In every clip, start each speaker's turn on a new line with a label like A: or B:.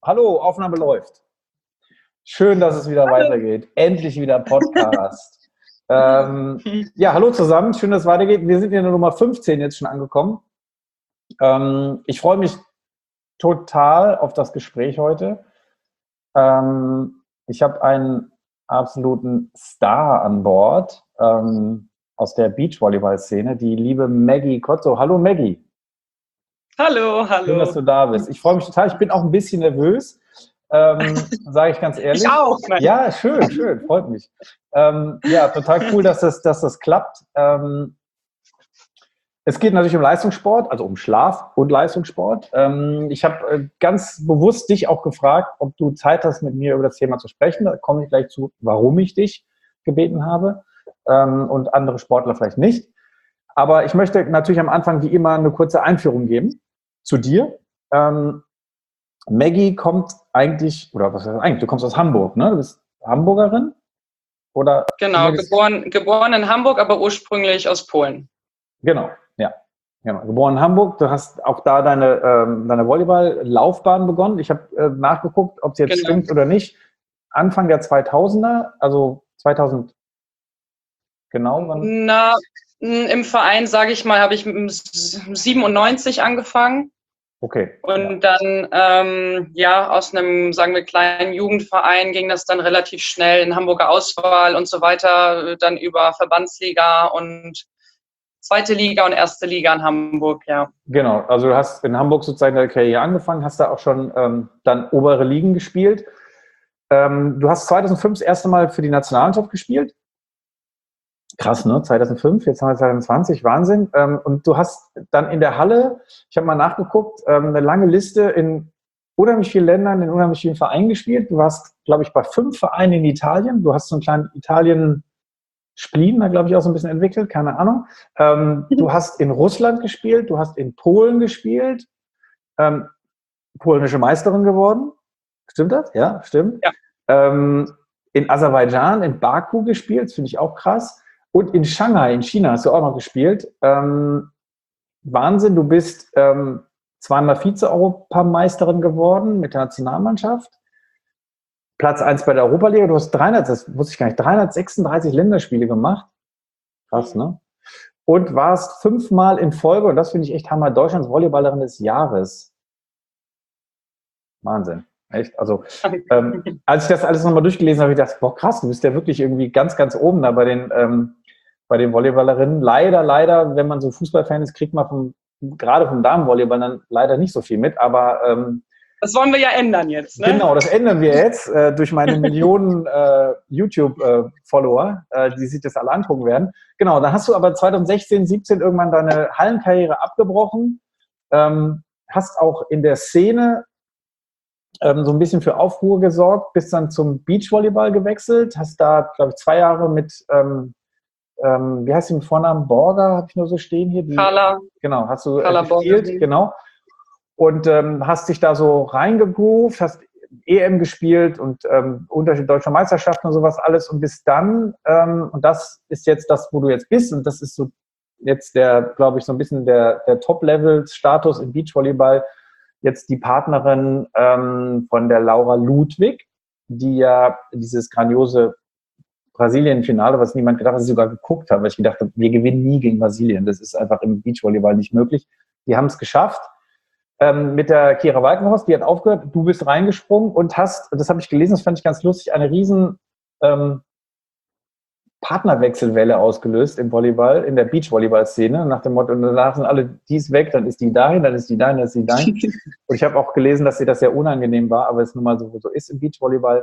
A: Hallo, Aufnahme läuft. Schön, dass es wieder weitergeht. Endlich wieder Podcast. Ja, hallo zusammen. Schön, dass es weitergeht. Wir sind in der Nummer 15 jetzt schon angekommen. Ich freue mich total auf das Gespräch heute. Ich habe einen absoluten Star an Bord aus der Beachvolleyball-Szene, die liebe Maggie Cotto. Hallo Maggie.
B: Hallo, hallo.
A: Schön, dass du da bist. Ich freue mich total. Ich bin auch ein bisschen nervös, sage ich ganz ehrlich.
B: Ich auch.
A: Ja, schön, freut mich. Ja, total cool, dass das klappt. Es geht natürlich um Leistungssport, also um Schlaf und Leistungssport. Ich habe ganz bewusst dich auch gefragt, ob du Zeit hast, mit mir über das Thema zu sprechen. Da komme ich gleich zu, warum ich dich gebeten habe und andere Sportler vielleicht nicht. Aber ich möchte natürlich am Anfang wie immer eine kurze Einführung geben zu dir. Maggie kommt eigentlich, oder was heißt eigentlich, du kommst aus Hamburg, ne? Du bist Hamburgerin? Oder
B: genau, geboren in Hamburg, aber ursprünglich aus Polen.
A: Genau, ja. Genau. Geboren in Hamburg, du hast auch da deine Volleyball-Laufbahn begonnen. Ich habe nachgeguckt, ob es jetzt stimmt oder nicht. Anfang der 2000er, also 2000, genau wann?
B: Na, im Verein, sage ich mal, habe ich mit 97 angefangen.
A: Okay.
B: Und dann, aus einem, sagen wir, kleinen Jugendverein ging das dann relativ schnell in Hamburger Auswahl und so weiter, dann über Verbandsliga und zweite Liga und erste Liga in Hamburg, ja.
A: Genau, also du hast in Hamburg sozusagen deine Karriere angefangen, hast da auch schon dann obere Ligen gespielt. Du hast 2005 das erste Mal für die Nationalmannschaft gespielt. Krass, ne? 2005, jetzt haben wir 2020, Wahnsinn. Und du hast dann in der Halle, ich habe mal nachgeguckt, eine lange Liste in unheimlich vielen Ländern, in unheimlich vielen Vereinen gespielt. Du warst, glaube ich, bei 5 Vereinen in Italien. Du hast so einen kleinen Italien-Spleen, da glaube ich auch so ein bisschen entwickelt, keine Ahnung. Du hast in Russland gespielt, du hast in Polen gespielt, polnische Meisterin geworden. Stimmt das? Ja, stimmt.
B: Ja.
A: In Aserbaidschan, in Baku gespielt, das finde ich auch krass. Und in Shanghai, in China, hast du auch noch gespielt. Wahnsinn, du bist zweimal Vize-Europameisterin geworden mit der Nationalmannschaft. Platz 1 bei der Europa-Liga. Du hast 336 Länderspiele gemacht. Krass, ne? Und warst 5-mal in Folge, und das finde ich echt Hammer, Deutschlands Volleyballerin des Jahres. Wahnsinn. Echt? Also, als ich das alles nochmal durchgelesen habe, habe ich gedacht, boah, krass, du bist ja wirklich irgendwie ganz, ganz oben da bei den Volleyballerinnen. Leider, wenn man so Fußballfan ist, kriegt man gerade vom Damenvolleyball dann leider nicht so viel mit, aber
B: das wollen wir ja ändern jetzt, ne?
A: Genau, das ändern wir jetzt durch meine Millionen YouTube-Follower, die sich das alle angucken werden. Genau, dann hast du aber 2016, 17 irgendwann deine Hallenkarriere abgebrochen, hast auch in der Szene so ein bisschen für Aufruhr gesorgt, bist dann zum Beachvolleyball gewechselt, hast da, glaube ich, 2 Jahre mit, wie heißt sie mit Vornamen? Borger, habe ich nur so stehen hier.
B: Carla.
A: Genau, hast du
B: gespielt,
A: Borger. Genau. Und hast dich da so reingegroovt, hast EM gespielt und Unterschied deutscher Meisterschaften und sowas alles und bis dann, und das ist jetzt das, wo du jetzt bist, und das ist so jetzt glaube ich, so ein bisschen der Top-Level-Status im Beachvolleyball, jetzt die Partnerin von der Laura Ludwig, die ja dieses grandiose Brasilien-Finale, was niemand gedacht hat, dass sie sogar geguckt haben, weil ich gedacht habe, wir gewinnen nie gegen Brasilien. Das ist einfach im Beachvolleyball nicht möglich. Die haben es geschafft. Mit der Kira Walkenhorst, die hat aufgehört, du bist reingesprungen und hast, das habe ich gelesen, das fand ich ganz lustig, eine riesen Partnerwechselwelle ausgelöst im Volleyball, in der Beachvolleyball-Szene, nach dem Motto, danach sind alle, die ist weg, dann ist die dahin, dann ist die dahin, dann ist die dahin. Und ich habe auch gelesen, dass dir das sehr unangenehm war, aber es nun mal so ist im Beachvolleyball.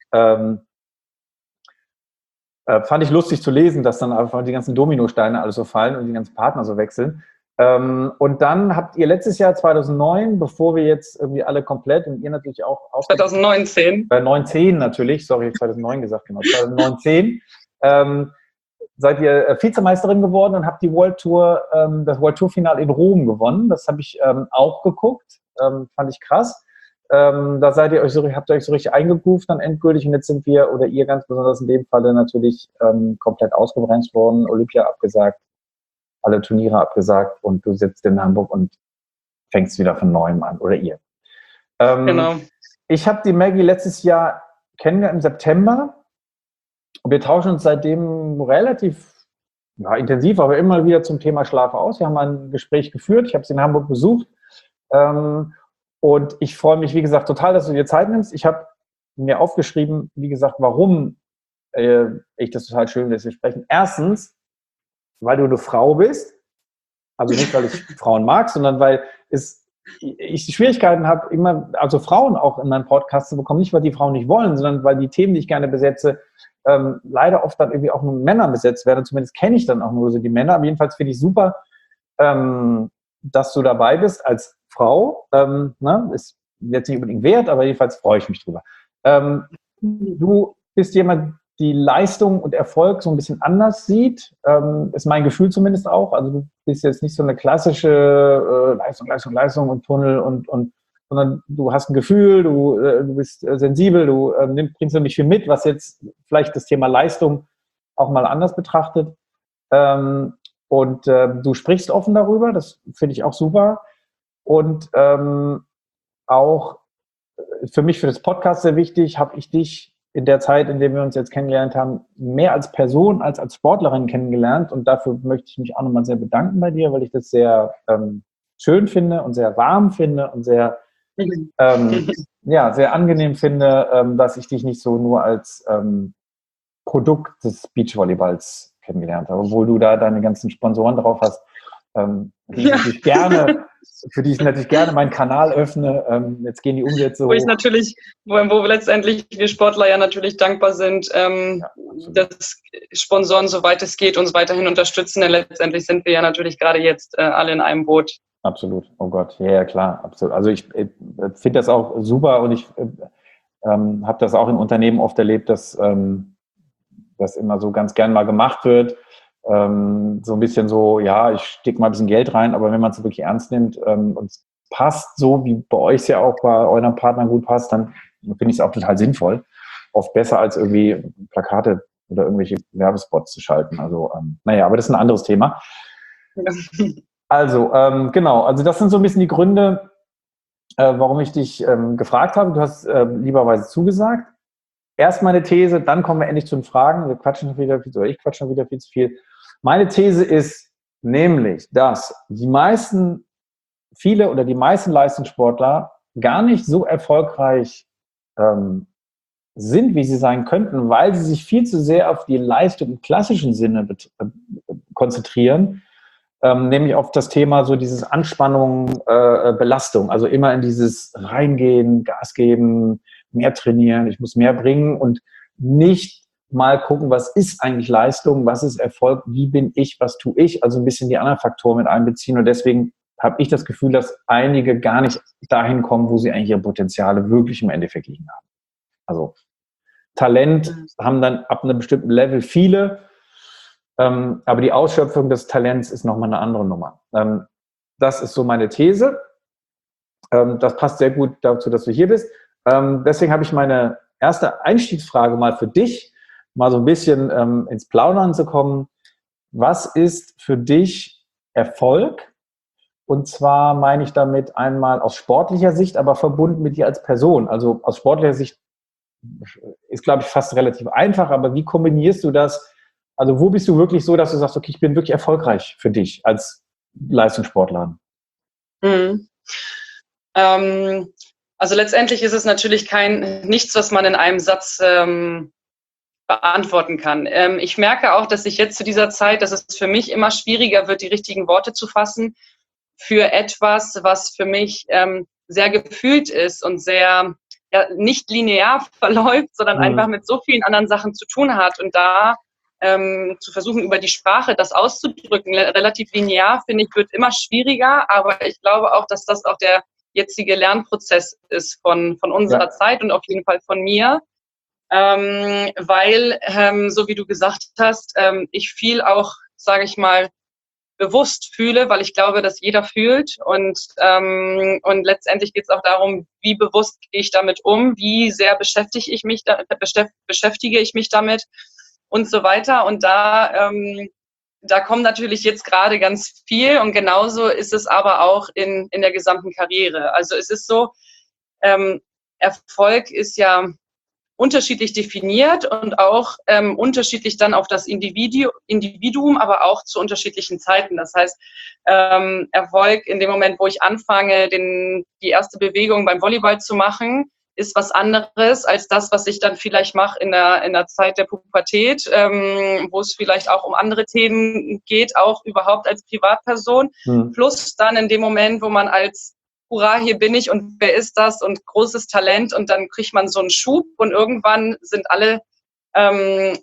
A: Fand ich lustig zu lesen, dass dann einfach die ganzen Dominosteine alle so fallen und die ganzen Partner so wechseln. Und dann habt ihr letztes Jahr 2009, bevor wir jetzt irgendwie alle komplett und ihr natürlich auch
B: 2019.
A: 19 natürlich, sorry, 2009 gesagt, genau, 2019 seid ihr Vizemeisterin geworden und habt die World Tour, das World Tour Finale in Rom gewonnen. Das habe ich auch geguckt, fand ich krass. Da habt ihr euch so richtig eingegroovt dann endgültig und jetzt sind wir, oder ihr ganz besonders in dem Falle natürlich komplett ausgebremst worden, Olympia abgesagt, alle Turniere abgesagt und du sitzt in Hamburg und fängst wieder von neuem an, oder ihr.
B: Genau.
A: Ich habe die Maggie letztes Jahr kennengelernt im September und wir tauschen uns seitdem relativ intensiv, aber immer wieder zum Thema Schlaf aus. Wir haben ein Gespräch geführt. Ich habe sie in Hamburg besucht. Und ich freue mich, wie gesagt, total, dass du dir Zeit nimmst. Ich habe mir aufgeschrieben, wie gesagt, warum ich das total schön finde, dass wir sprechen. Erstens, weil du eine Frau bist. Also nicht, weil ich Frauen mag, sondern weil ich Schwierigkeiten habe, immer, also Frauen auch in meinen Podcast zu bekommen. Nicht, weil die Frauen nicht wollen, sondern weil die Themen, die ich gerne besetze, leider oft dann irgendwie auch nur Männern besetzt werden. Zumindest kenne ich dann auch nur so die Männer. Aber jedenfalls finde ich super, dass du dabei bist als Frau. Ne? Ist jetzt nicht unbedingt wert, aber jedenfalls freue ich mich drüber. Du bist jemand, die Leistung und Erfolg so ein bisschen anders sieht, ist mein Gefühl zumindest auch. Also du bist jetzt nicht so eine klassische Leistung und Tunnel sondern du hast ein Gefühl, du bist sensibel, du bringst nämlich viel mit, was jetzt vielleicht das Thema Leistung auch mal anders betrachtet. Du sprichst offen darüber, das finde ich auch super. Und auch für mich, für das Podcast sehr wichtig, habe ich dich in der Zeit, in der wir uns jetzt kennengelernt haben, mehr als Person als Sportlerin kennengelernt. Und dafür möchte ich mich auch nochmal sehr bedanken bei dir, weil ich das sehr schön finde und sehr warm finde und sehr, sehr angenehm finde, dass ich dich nicht so nur als Produkt des Beachvolleyballs kennengelernt habe, obwohl du da deine ganzen Sponsoren drauf hast, für die ich natürlich gerne meinen Kanal öffne. Jetzt gehen die Umsätze hoch.
B: Wo letztendlich wir Sportler ja natürlich dankbar sind, dass Sponsoren, soweit es geht, uns weiterhin unterstützen. Denn letztendlich sind wir ja natürlich gerade jetzt alle in einem Boot.
A: Absolut. Oh Gott, ja, klar, absolut. Also ich finde das auch super und ich habe das auch in Unternehmen oft erlebt, dass das immer so ganz gern mal gemacht wird. So ein bisschen so, ja, ich stecke mal ein bisschen Geld rein, aber wenn man es wirklich ernst nimmt und es passt so, wie bei euch ja auch bei euren Partnern gut passt, dann finde ich es auch total sinnvoll. Oft besser als irgendwie Plakate oder irgendwelche Werbespots zu schalten. Also, aber das ist ein anderes Thema. Also, genau, also das sind so ein bisschen die Gründe, warum ich dich gefragt habe. Du hast lieberweise zugesagt. Erst meine These, dann kommen wir endlich zu den Fragen. Wir quatschen schon wieder viel, oder ich quatsche schon wieder viel zu viel. Meine These ist nämlich, dass die meisten Leistungssportler gar nicht so erfolgreich sind, wie sie sein könnten, weil sie sich viel zu sehr auf die Leistung im klassischen Sinne konzentrieren, nämlich auf das Thema so dieses Anspannung, Belastung, also immer in dieses Reingehen, Gas geben, mehr trainieren, ich muss mehr bringen und nicht mal gucken, was ist eigentlich Leistung, was ist Erfolg, wie bin ich, was tue ich, also ein bisschen die anderen Faktoren mit einbeziehen und deswegen habe ich das Gefühl, dass einige gar nicht dahin kommen, wo sie eigentlich ihre Potenziale wirklich im Endeffekt liegen haben. Also Talent haben dann ab einem bestimmten Level viele, aber die Ausschöpfung des Talents ist nochmal eine andere Nummer. Das ist so meine These. Das passt sehr gut dazu, dass du hier bist. Deswegen habe ich meine erste Einstiegsfrage mal für dich, mal so ein bisschen ins Plaudern zu kommen. Was ist für dich Erfolg? Und zwar meine ich damit einmal aus sportlicher Sicht, aber verbunden mit dir als Person. Also aus sportlicher Sicht ist, glaube ich, fast relativ einfach, aber wie kombinierst du das? Also wo bist du wirklich so, dass du sagst, okay, ich bin wirklich erfolgreich für dich als Leistungssportler?
B: Also letztendlich ist es natürlich nichts, was man in einem Satz beantworten kann. Ich merke auch, dass ich jetzt zu dieser Zeit, dass es für mich immer schwieriger wird, die richtigen Worte zu fassen für etwas, was für mich sehr gefühlt ist und sehr nicht linear verläuft, sondern einfach mit so vielen anderen Sachen zu tun hat. Und da zu versuchen, über die Sprache das auszudrücken, relativ linear, finde ich, wird immer schwieriger. Aber ich glaube auch, dass das auch der jetzige Lernprozess ist von unserer Zeit und auf jeden Fall von mir. Weil, so wie du gesagt hast, ich viel auch, sage ich mal, bewusst fühle, weil ich glaube, dass jeder fühlt und letztendlich geht es auch darum, wie bewusst gehe ich damit um, wie sehr beschäftige ich mich damit und so weiter und da kommt natürlich jetzt gerade ganz viel und genauso ist es aber auch in der gesamten Karriere. Also es ist so, Erfolg ist ja unterschiedlich definiert und auch unterschiedlich dann auf das Individuum, aber auch zu unterschiedlichen Zeiten. Das heißt, Erfolg in dem Moment, wo ich anfange, die erste Bewegung beim Volleyball zu machen, ist was anderes als das, was ich dann vielleicht mache in der Zeit der Pubertät, wo es vielleicht auch um andere Themen geht, auch überhaupt als Privatperson. Plus dann in dem Moment, wo man als hurra, hier bin ich und wer ist das und großes Talent und dann kriegt man so einen Schub und irgendwann sind alle in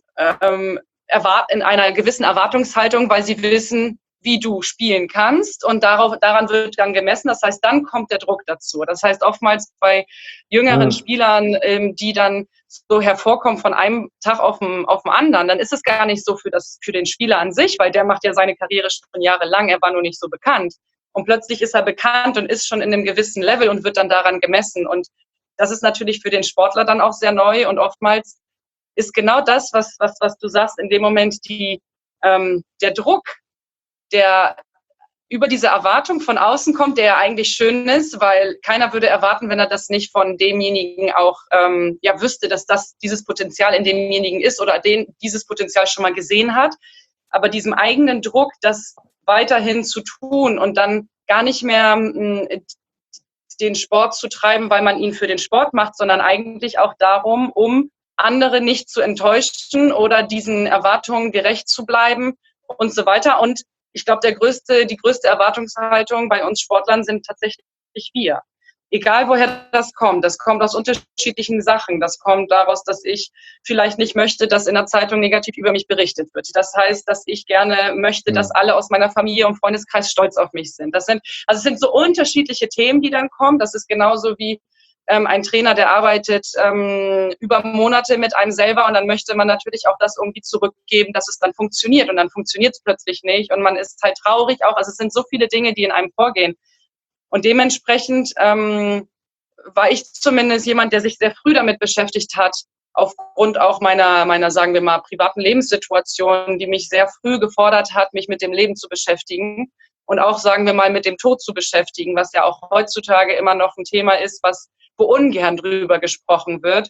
B: einer gewissen Erwartungshaltung, weil sie wissen, wie du spielen kannst und daran wird dann gemessen. Das heißt, dann kommt der Druck dazu. Das heißt, oftmals bei jüngeren Spielern, die dann so hervorkommen von einem Tag auf den anderen, dann ist es gar nicht so für den Spieler an sich, weil der macht ja seine Karriere schon jahrelang, er war nur nicht so bekannt. Und plötzlich ist er bekannt und ist schon in einem gewissen Level und wird dann daran gemessen. Und das ist natürlich für den Sportler dann auch sehr neu. Und oftmals ist genau das, was du sagst, in dem Moment der Druck, der über diese Erwartung von außen kommt, der ja eigentlich schön ist, weil keiner würde erwarten, wenn er das nicht von demjenigen auch wüsste, dass dieses Potenzial in demjenigen ist oder dieses Potenzial schon mal gesehen hat. Aber diesem eigenen Druck, das weiterhin zu tun und dann gar nicht mehr den Sport zu treiben, weil man ihn für den Sport macht, sondern eigentlich auch darum, um andere nicht zu enttäuschen oder diesen Erwartungen gerecht zu bleiben und so weiter. Und ich glaube, die größte Erwartungshaltung bei uns Sportlern sind tatsächlich wir. Egal woher das kommt aus unterschiedlichen Sachen. Das kommt daraus, dass ich vielleicht nicht möchte, dass in der Zeitung negativ über mich berichtet wird. Das heißt, dass ich gerne möchte, dass alle aus meiner Familie und Freundeskreis stolz auf mich sind. Es sind so unterschiedliche Themen, die dann kommen. Das ist genauso wie ein Trainer, der arbeitet über Monate mit einem selber und dann möchte man natürlich auch das irgendwie zurückgeben, dass es dann funktioniert und dann funktioniert es plötzlich nicht und man ist halt traurig auch. Also es sind so viele Dinge, die in einem vorgehen. Und dementsprechend war ich zumindest jemand, der sich sehr früh damit beschäftigt hat, aufgrund auch meiner, sagen wir mal, privaten Lebenssituation, die mich sehr früh gefordert hat, mich mit dem Leben zu beschäftigen und auch, sagen wir mal, mit dem Tod zu beschäftigen, was ja auch heutzutage immer noch ein Thema ist, wo ungern drüber gesprochen wird.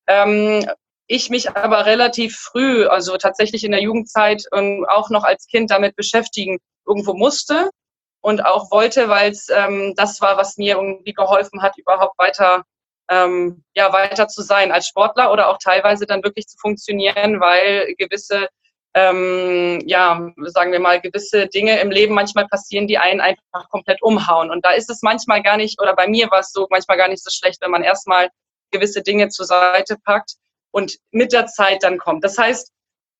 B: Ich mich aber relativ früh, also tatsächlich in der Jugendzeit und auch noch als Kind damit beschäftigen irgendwo musste. Und auch wollte, weil es das war, was mir irgendwie geholfen hat, überhaupt weiter zu sein als Sportler oder auch teilweise dann wirklich zu funktionieren, weil gewisse, sagen wir mal, gewisse Dinge im Leben manchmal passieren, die einen einfach komplett umhauen. Und da ist es manchmal gar nicht, oder bei mir war es so, manchmal gar nicht so schlecht, wenn man erstmal gewisse Dinge zur Seite packt und mit der Zeit dann kommt. Das heißt,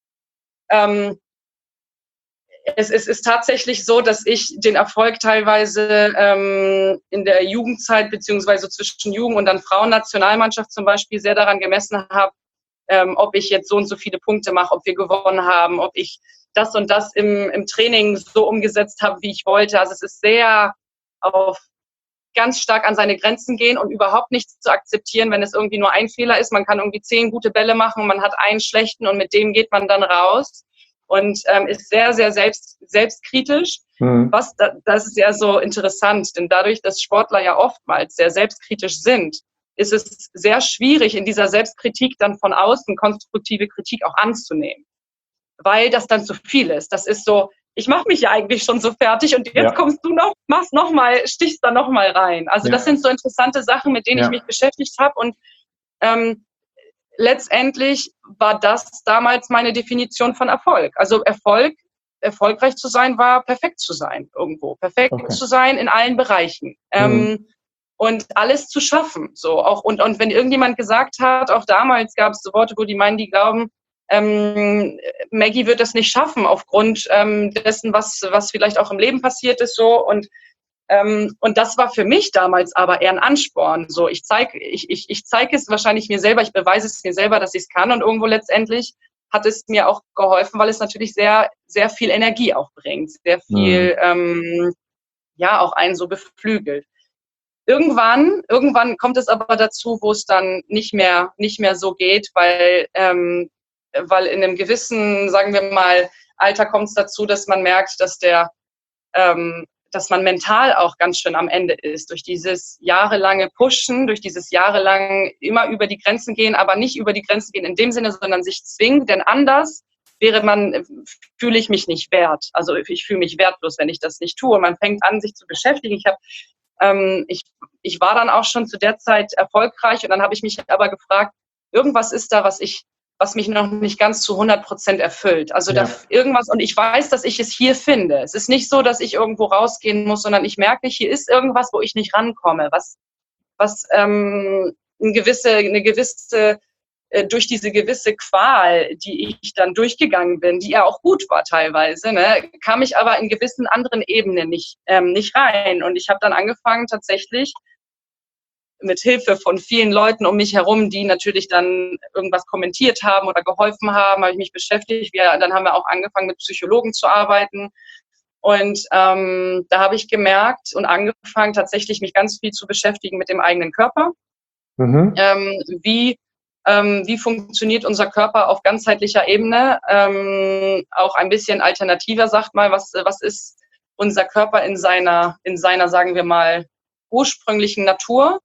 B: es ist tatsächlich so, dass ich den Erfolg teilweise in der Jugendzeit beziehungsweise zwischen Jugend- und dann Frauennationalmannschaft zum Beispiel sehr daran gemessen habe, ob ich jetzt so und so viele Punkte mache, ob wir gewonnen haben, ob ich das und das im Training so umgesetzt habe, wie ich wollte. Also es ist sehr ganz stark an seine Grenzen gehen und überhaupt nichts zu akzeptieren, wenn es irgendwie nur ein Fehler ist. Man kann irgendwie 10 gute Bälle machen, man hat einen schlechten und mit dem geht man dann raus. Und ist sehr, sehr selbstkritisch. Das ist ja so interessant, denn dadurch, dass Sportler ja oftmals sehr selbstkritisch sind, ist es sehr schwierig, in dieser Selbstkritik dann von außen konstruktive Kritik auch anzunehmen, weil das dann zu viel ist. Das ist so, ich mache mich ja eigentlich schon so fertig und jetzt kommst du noch, stichst da noch mal rein. Also das sind so interessante Sachen, mit denen ich mich beschäftigt habe und letztendlich war das damals meine Definition von Erfolg. Also erfolgreich zu sein, war perfekt zu sein irgendwo. Perfekt zu sein in allen Bereichen. Und alles zu schaffen. So auch und wenn irgendjemand gesagt hat, auch damals gab es so Worte, wo die meinen, die glauben, Maggie wird das nicht schaffen aufgrund dessen, was vielleicht auch im Leben passiert ist. So und das war für mich damals aber eher ein Ansporn. So, ich zeige es wahrscheinlich mir selber, ich beweise es mir selber, dass ich es kann. Und irgendwo letztendlich hat es mir auch geholfen, weil es natürlich sehr, sehr viel Energie auch bringt. Sehr viel, auch einen so beflügelt. Irgendwann kommt es aber dazu, wo es dann nicht mehr so geht, weil in einem gewissen, sagen wir mal, Alter kommt es dazu, dass man merkt, dass dass man mental auch ganz schön am Ende ist, durch dieses jahrelange Pushen, durch dieses jahrelang immer über die Grenzen gehen, aber nicht über die Grenzen gehen in dem Sinne, sondern sich zwingen, denn anders fühle ich mich nicht wert. Also ich fühle mich wertlos, wenn ich das nicht tue. Man fängt an, sich zu beschäftigen. Ich war dann auch schon zu der Zeit erfolgreich und dann habe ich mich aber gefragt, irgendwas ist da, was mich noch nicht ganz zu 100% erfüllt. Also da irgendwas, und ich weiß, dass ich es hier finde. Es ist nicht so, dass ich irgendwo rausgehen muss, sondern ich merke, hier ist irgendwas, wo ich nicht rankomme, was durch diese gewisse Qual, die ich dann durchgegangen bin, die ja auch gut war teilweise, ne, kam ich aber in gewissen anderen Ebenen nicht rein. Und ich habe dann angefangen, tatsächlich mit Hilfe von vielen Leuten um mich herum, die natürlich dann irgendwas kommentiert haben oder geholfen haben, habe ich mich beschäftigt. Dann haben wir auch angefangen, mit Psychologen zu arbeiten. Und da habe ich gemerkt und angefangen, tatsächlich mich ganz viel zu beschäftigen mit dem eigenen Körper. Mhm. Wie funktioniert unser Körper auf ganzheitlicher Ebene? Auch ein bisschen alternativer, sagt mal, was ist unser Körper in seiner, sagen wir mal, ursprünglichen Natur?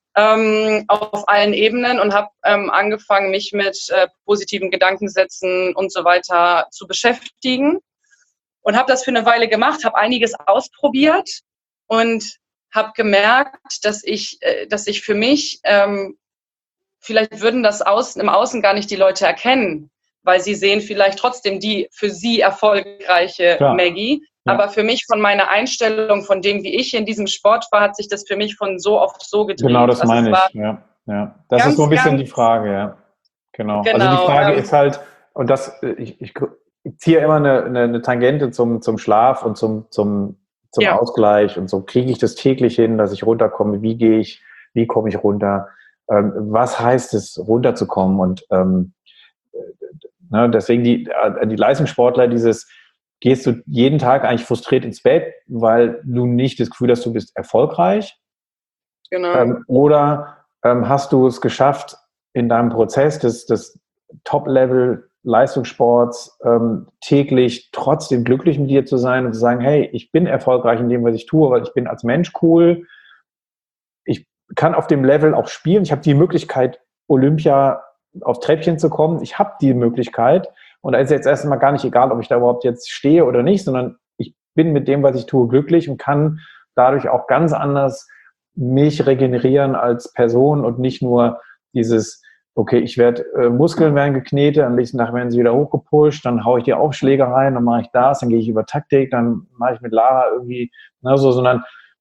B: Auf allen Ebenen, und habe angefangen, mich mit positiven Gedankensätzen und so weiter zu beschäftigen und habe das für eine Weile gemacht, habe einiges ausprobiert und habe gemerkt, dass ich für mich, vielleicht würden das im Außen gar nicht die Leute erkennen, weil sie sehen vielleicht trotzdem die für sie erfolgreiche Maggie. Ja. Aber für mich, von meiner Einstellung, von dem, wie ich in diesem Sport war, hat sich das für mich von so oft so gedreht.
A: Genau, das meine ich, ja. Das ist so ein bisschen die Frage, ja. Genau. Also die Frage ist halt, und das, ich ziehe immer eine Tangente zum Schlaf und zum Ausgleich, und so kriege ich das täglich hin, dass ich runterkomme, wie komme ich runter, was heißt es, runterzukommen, und deswegen die Leistungssportler, gehst du jeden Tag eigentlich frustriert ins Bett, weil du nicht das Gefühl hast, du bist erfolgreich? Genau. Oder hast du es geschafft, in deinem Prozess des Top-Level-Leistungssports täglich trotzdem glücklich mit dir zu sein und zu sagen, hey, ich bin erfolgreich in dem, was ich tue, weil ich bin als Mensch cool, ich kann auf dem Level auch spielen, ich habe die Möglichkeit, Olympia auf Treppchen zu kommen, ich habe die Möglichkeit. Und da ist jetzt erstmal gar nicht egal, ob ich da überhaupt jetzt stehe oder nicht, sondern ich bin mit dem, was ich tue, glücklich und kann dadurch auch ganz anders mich regenerieren als Person und nicht nur dieses, okay, Muskeln werden geknetet, am nächsten Tag werden sie wieder hochgepusht, dann haue ich die Aufschläge rein, dann mache ich das, dann gehe ich über Taktik, dann mache ich mit Lara irgendwie, sondern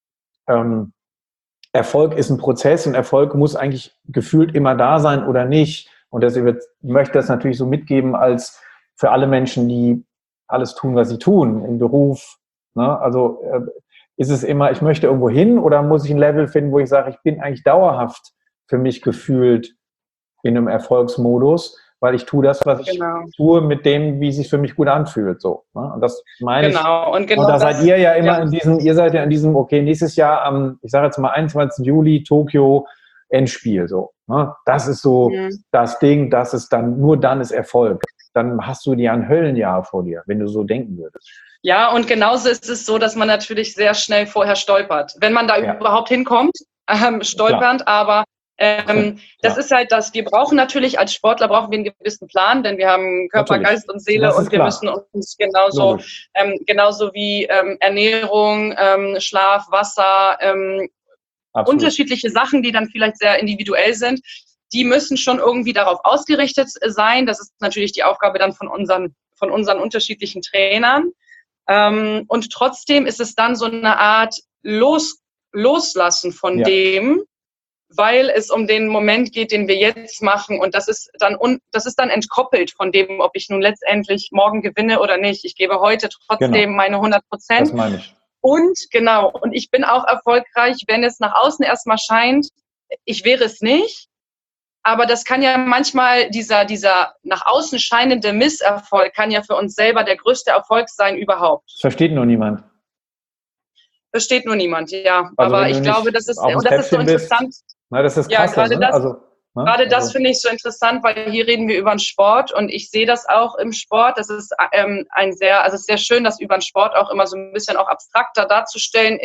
A: Erfolg ist ein Prozess und Erfolg muss eigentlich gefühlt immer da sein oder nicht. Und deswegen möchte ich das natürlich so mitgeben als für alle Menschen, die alles tun, was sie tun, im Beruf. Ne? Also ist es immer, ich möchte irgendwo hin, oder muss ich ein Level finden, wo ich sage, ich bin eigentlich dauerhaft für mich gefühlt in einem Erfolgsmodus, weil ich tue das, was ich tue, mit dem, wie es sich für mich gut anfühlt. So, ne? Und das meine ich. Und da seid ihr ja immer ihr seid ja in diesem, okay, nächstes Jahr am, ich sage jetzt mal 21. Juli, Tokio, Endspiel, so. Ne? Das ist so das Ding, nur dann ist Erfolg. Dann hast du dir ein Höllenjahr vor dir, wenn du so denken würdest.
B: Ja, und genauso ist es so, dass man natürlich sehr schnell vorher stolpert. Wenn man da überhaupt hinkommt, stolpernd, aber das ist halt das, wir brauchen natürlich als Sportler einen gewissen Plan, denn wir haben Körper, Geist und Seele, und wir müssen uns genauso wie Ernährung, Schlaf, Wasser, unterschiedliche Sachen, die dann vielleicht sehr individuell sind, die müssen schon irgendwie darauf ausgerichtet sein. Das ist natürlich die Aufgabe dann von unseren unterschiedlichen Trainern. Und trotzdem ist es dann so eine Art Loslassen von dem, weil es um den Moment geht, den wir jetzt machen. Und das ist dann entkoppelt von dem, ob ich nun letztendlich morgen gewinne oder nicht. Ich gebe heute trotzdem meine 100%.
A: Das meine ich.
B: Und ich bin auch erfolgreich, wenn es nach außen erstmal scheint, ich wäre es nicht. Aber das kann ja manchmal, dieser nach außen scheinende Misserfolg kann ja für uns selber der größte Erfolg sein überhaupt.
A: Das versteht nur niemand.
B: Versteht nur niemand, ja. Also aber ich glaube, das ist so interessant.
A: Na, das ist krass.
B: Ja, gerade das.
A: Also Ne?
B: Gerade das finde ich so interessant, weil hier reden wir über den Sport und ich sehe das auch im Sport. Das ist es ist sehr schön, das über den Sport auch immer so ein bisschen auch abstrakter darzustellen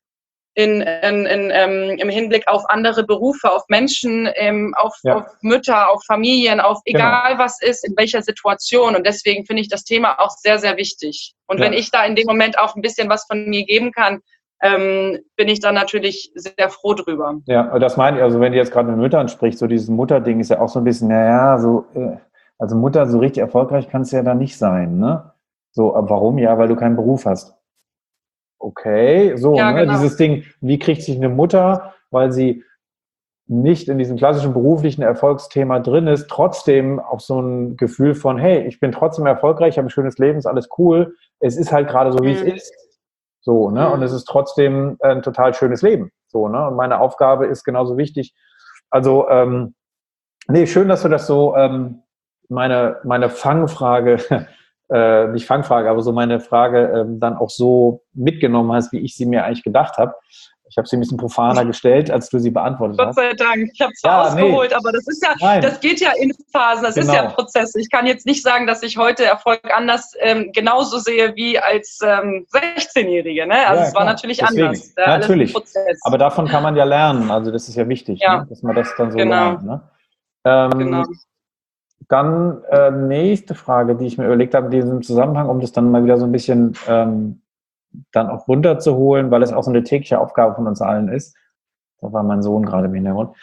B: im Hinblick auf andere Berufe, auf Menschen, auf Mütter, auf Familien, auf egal was ist, in welcher Situation. Und deswegen finde ich das Thema auch sehr, sehr wichtig. Und wenn ich da in dem Moment auch ein bisschen was von mir geben kann, bin ich dann natürlich sehr froh drüber.
A: Ja, das meine ich, also wenn du jetzt gerade mit Müttern sprichst, so dieses Mutterding ist ja auch so ein bisschen, also Mutter so richtig erfolgreich kannst du ja dann nicht sein, ne? So, aber warum? Ja, weil du keinen Beruf hast. Okay, so,
B: Ja, genau.
A: Dieses Ding, wie kriegt sich eine Mutter, weil sie nicht in diesem klassischen beruflichen Erfolgsthema drin ist, trotzdem auch so ein Gefühl von, hey, ich bin trotzdem erfolgreich, ich habe ein schönes Leben, ist alles cool, es ist halt gerade so, wie es ist. So, ne? Und es ist trotzdem ein total schönes Leben. So, ne? Und meine Aufgabe ist genauso wichtig. Also, schön, dass du das so, meine Fangfrage, nicht Fangfrage, aber so meine Frage dann auch so mitgenommen hast, wie ich sie mir eigentlich gedacht habe. Ich habe sie ein bisschen profaner gestellt, als du sie beantwortet hast.
B: Gott sei Dank. Ich habe zwar ausgeholt, aber das ist das geht ja in Phasen, das ist ja ein Prozess. Ich kann jetzt nicht sagen, dass ich heute Erfolg anders genauso sehe wie als 16-Jährige. Ne? Also es war natürlich anders.
A: Natürlich. Aber davon kann man ja lernen. Also das ist ja wichtig, ne? Dass man das dann so lernt. Ne? Genau. Dann nächste Frage, die ich mir überlegt habe in diesem Zusammenhang, um das dann mal wieder so ein bisschen dann auch runterzuholen, weil es auch so eine tägliche Aufgabe von uns allen ist. Da war mein Sohn gerade im Hintergrund.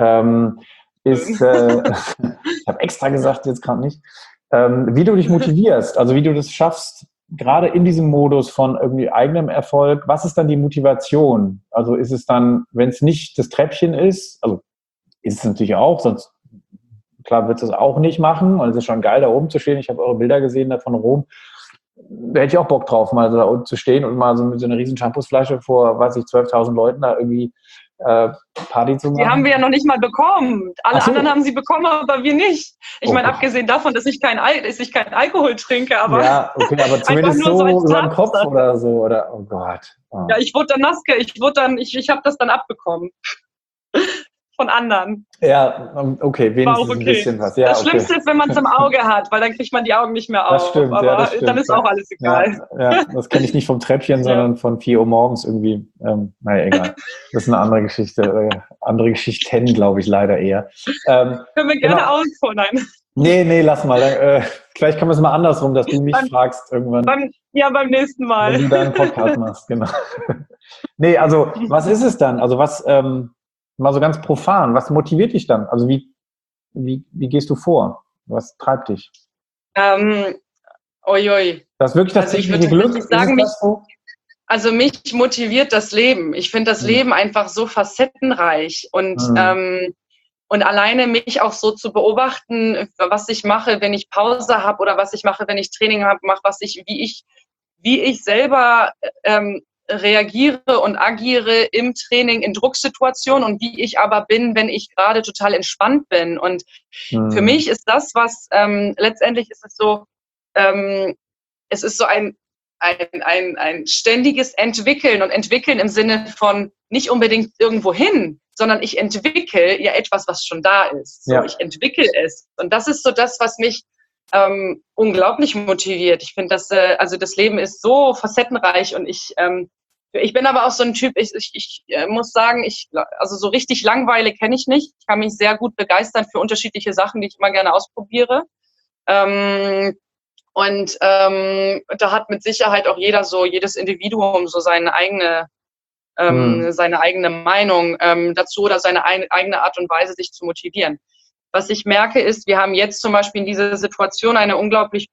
A: Ich habe extra gesagt, jetzt gerade nicht, wie du dich motivierst, also wie du das schaffst, gerade in diesem Modus von irgendwie eigenem Erfolg. Was ist dann die Motivation? Also ist es dann, wenn es nicht das Treppchen ist, also ist es natürlich auch, sonst klar wird es auch nicht machen, und es ist schon geil, da oben zu stehen. Ich habe eure Bilder gesehen da von Rom. Da hätte ich auch Bock drauf, mal so da unten zu stehen und mal so mit so einer riesen Shampoosflasche vor, 12.000 Leuten da irgendwie Party zu machen.
B: Die haben wir ja noch nicht mal bekommen. Alle anderen haben sie bekommen, aber wir nicht. Ich meine, abgesehen davon, dass ich kein Alkohol trinke, aber...
A: Ja, okay, aber zumindest so über den Kopf oder so, oder? Oh Gott. Oh.
B: Ja, ich wurde dann nass, ich habe das dann abbekommen. Von anderen.
A: Ja, okay, wenigstens ein bisschen was. Ja,
B: das Schlimmste ist, wenn man es im Auge hat, weil dann kriegt man die Augen nicht mehr auf.
A: Das stimmt,
B: aber
A: das stimmt.
B: Dann ist auch alles egal.
A: Ja, das kenne ich nicht vom Treppchen, sondern von 4 Uhr morgens irgendwie. Naja, egal. Das ist eine andere Geschichte. Andere Geschichten, glaube ich, leider eher.
B: Können wir gerne ausholen. Nein.
A: Nee, lass mal. Vielleicht können wir es mal andersrum, dass du mich fragst irgendwann.
B: Beim nächsten Mal.
A: Wenn du deinen Podcast machst, genau. Nee, also was ist es dann? Also was... mal so ganz profan, was motiviert dich dann? Also wie gehst du vor? Was treibt dich?
B: Das
A: ist wirklich das tägliche Glück?
B: Also mich motiviert das Leben. Ich finde das Leben einfach so facettenreich und alleine mich auch so zu beobachten, was ich mache, wenn ich Pause habe oder was ich mache, wenn ich Training habe, wie ich selber reagiere und agiere im Training in Drucksituationen und wie ich aber bin, wenn ich gerade total entspannt bin. Und für mich ist das, was letztendlich ist es so, es ist so ein ständiges Entwickeln und Entwickeln im Sinne von nicht unbedingt irgendwo hin, sondern ich entwickle ja etwas, was schon da ist. So, ich entwickle es. Und das ist so das, was mich unglaublich motiviert. Ich finde, also das Leben ist so facettenreich und ich bin aber auch so ein Typ, ich muss sagen, also so richtig Langeweile kenne ich nicht. Ich kann mich sehr gut begeistern für unterschiedliche Sachen, die ich immer gerne ausprobiere. Da hat mit Sicherheit auch jedes Individuum so seine eigene Meinung dazu oder seine eigene Art und Weise, sich zu motivieren. Was ich merke ist, wir haben jetzt zum Beispiel in dieser Situation ein gutes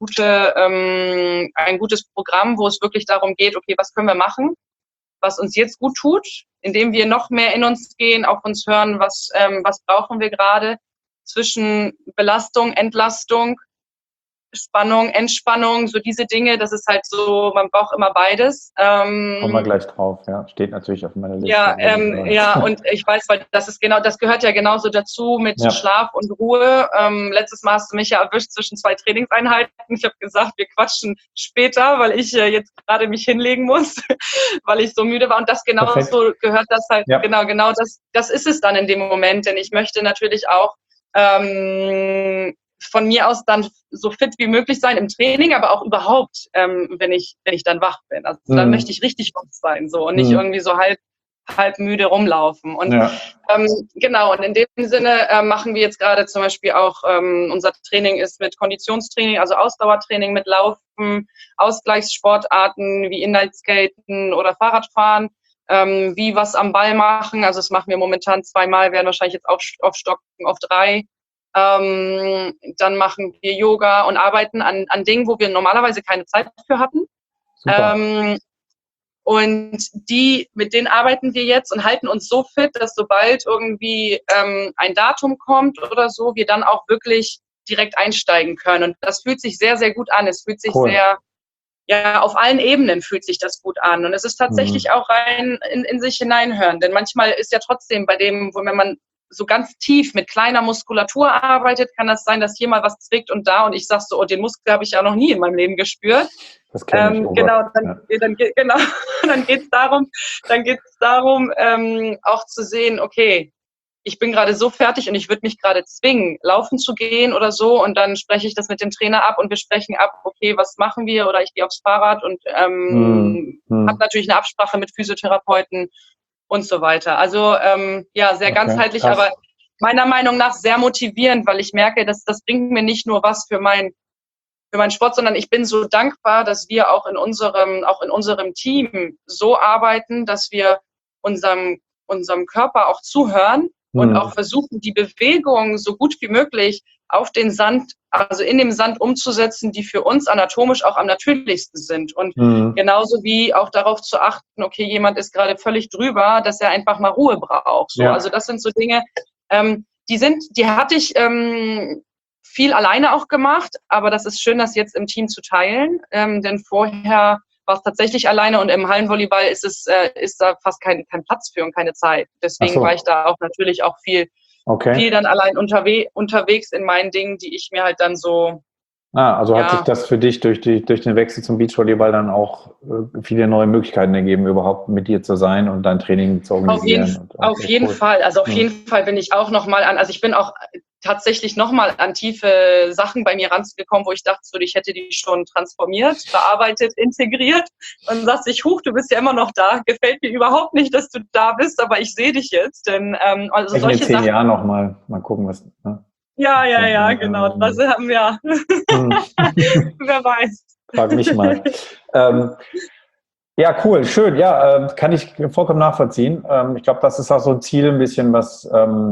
B: Programm, wo es wirklich darum geht, okay, was können wir machen, was uns jetzt gut tut, indem wir noch mehr in uns gehen, auf uns hören, was brauchen wir gerade zwischen Belastung, Entlastung, Spannung, Entspannung, so diese Dinge, das ist halt so, man braucht immer beides.
A: Kommen wir gleich drauf, ja, steht natürlich auf meiner Liste.
B: Und ich weiß, weil das gehört ja genauso dazu mit Schlaf und Ruhe. Letztes Mal hast du mich ja erwischt zwischen 2 Trainingseinheiten. Ich habe gesagt, wir quatschen später, weil ich jetzt gerade mich hinlegen muss, weil ich so müde war. Und das genauso gehört das halt, genau, das ist es dann in dem Moment, denn ich möchte natürlich auch Von mir aus dann so fit wie möglich sein im Training, aber auch überhaupt, wenn ich dann wach bin. Also dann möchte ich richtig wach sein, so, und nicht irgendwie so halb müde rumlaufen. Und genau, und in dem Sinne machen wir jetzt gerade zum Beispiel auch, unser Training ist mit Konditionstraining, also Ausdauertraining mit Laufen, Ausgleichssportarten wie Inlineskaten oder Fahrradfahren, wie was am Ball machen. Also das machen wir momentan 2-mal, werden wahrscheinlich jetzt aufstocken auf 3. Dann machen wir Yoga und arbeiten an Dingen, wo wir normalerweise keine Zeit für hatten. Und mit denen arbeiten wir jetzt und halten uns so fit, dass sobald irgendwie ein Datum kommt oder so, wir dann auch wirklich direkt einsteigen können. Und das fühlt sich sehr, sehr gut an. Es fühlt sich sehr, auf allen Ebenen fühlt sich das gut an. Und es ist tatsächlich auch rein in sich hineinhören. Denn manchmal ist ja trotzdem bei dem, wenn man so ganz tief mit kleiner Muskulatur arbeitet, kann das sein, dass hier mal was zwickt und ich sag so, den Muskel habe ich ja noch nie in meinem Leben gespürt.
A: Das kenne ich.
B: Genau, dann geht es darum, auch zu sehen, okay, ich bin gerade so fertig und ich würde mich gerade zwingen, laufen zu gehen oder so, und dann spreche ich das mit dem Trainer ab und wir sprechen ab, okay, was machen wir, oder ich gehe aufs Fahrrad und habe natürlich eine Absprache mit Physiotherapeuten und so weiter. Also sehr ganzheitlich, krass. Aber meiner Meinung nach sehr motivierend, weil ich merke, dass das bringt mir nicht nur was für meinen Sport, sondern ich bin so dankbar, dass wir auch in unserem Team so arbeiten, dass wir unserem Körper auch zuhören und auch versuchen, die Bewegung so gut wie möglich auf den Sand, also in dem Sand umzusetzen, die für uns anatomisch auch am natürlichsten sind. Und genauso wie auch darauf zu achten, okay, jemand ist gerade völlig drüber, dass er einfach mal Ruhe braucht. So, also das sind so Dinge, die hatte ich viel alleine auch gemacht, aber das ist schön, das jetzt im Team zu teilen, denn vorher war es tatsächlich alleine, und im Hallenvolleyball ist da fast kein Platz für und keine Zeit. Deswegen war ich da auch natürlich auch viel dann allein unterwegs in meinen Dingen, die ich mir halt dann so...
A: Also hat sich das für dich durch den Wechsel zum Beachvolleyball dann auch viele neue Möglichkeiten ergeben, überhaupt mit dir zu sein und dein Training zu organisieren?
B: Auf jeden Fall. Also auf jeden Fall bin ich auch nochmal also ich bin auch tatsächlich nochmal an tiefe Sachen bei mir rangekommen, wo ich dachte, so, ich hätte die schon transformiert, bearbeitet, integriert, und sagst sich, du bist ja immer noch da, gefällt mir überhaupt nicht, dass du da bist, aber ich sehe dich jetzt. Denn also
A: ich
B: solche
A: in 10
B: Sachen,
A: Jahren mal gucken, was... Ne?
B: Ja, genau. Das haben wir. Wer weiß.
A: Frag mich mal. Ja, cool, schön. Ja, kann ich vollkommen nachvollziehen. Ich glaube, das ist auch so ein Ziel, ein bisschen, was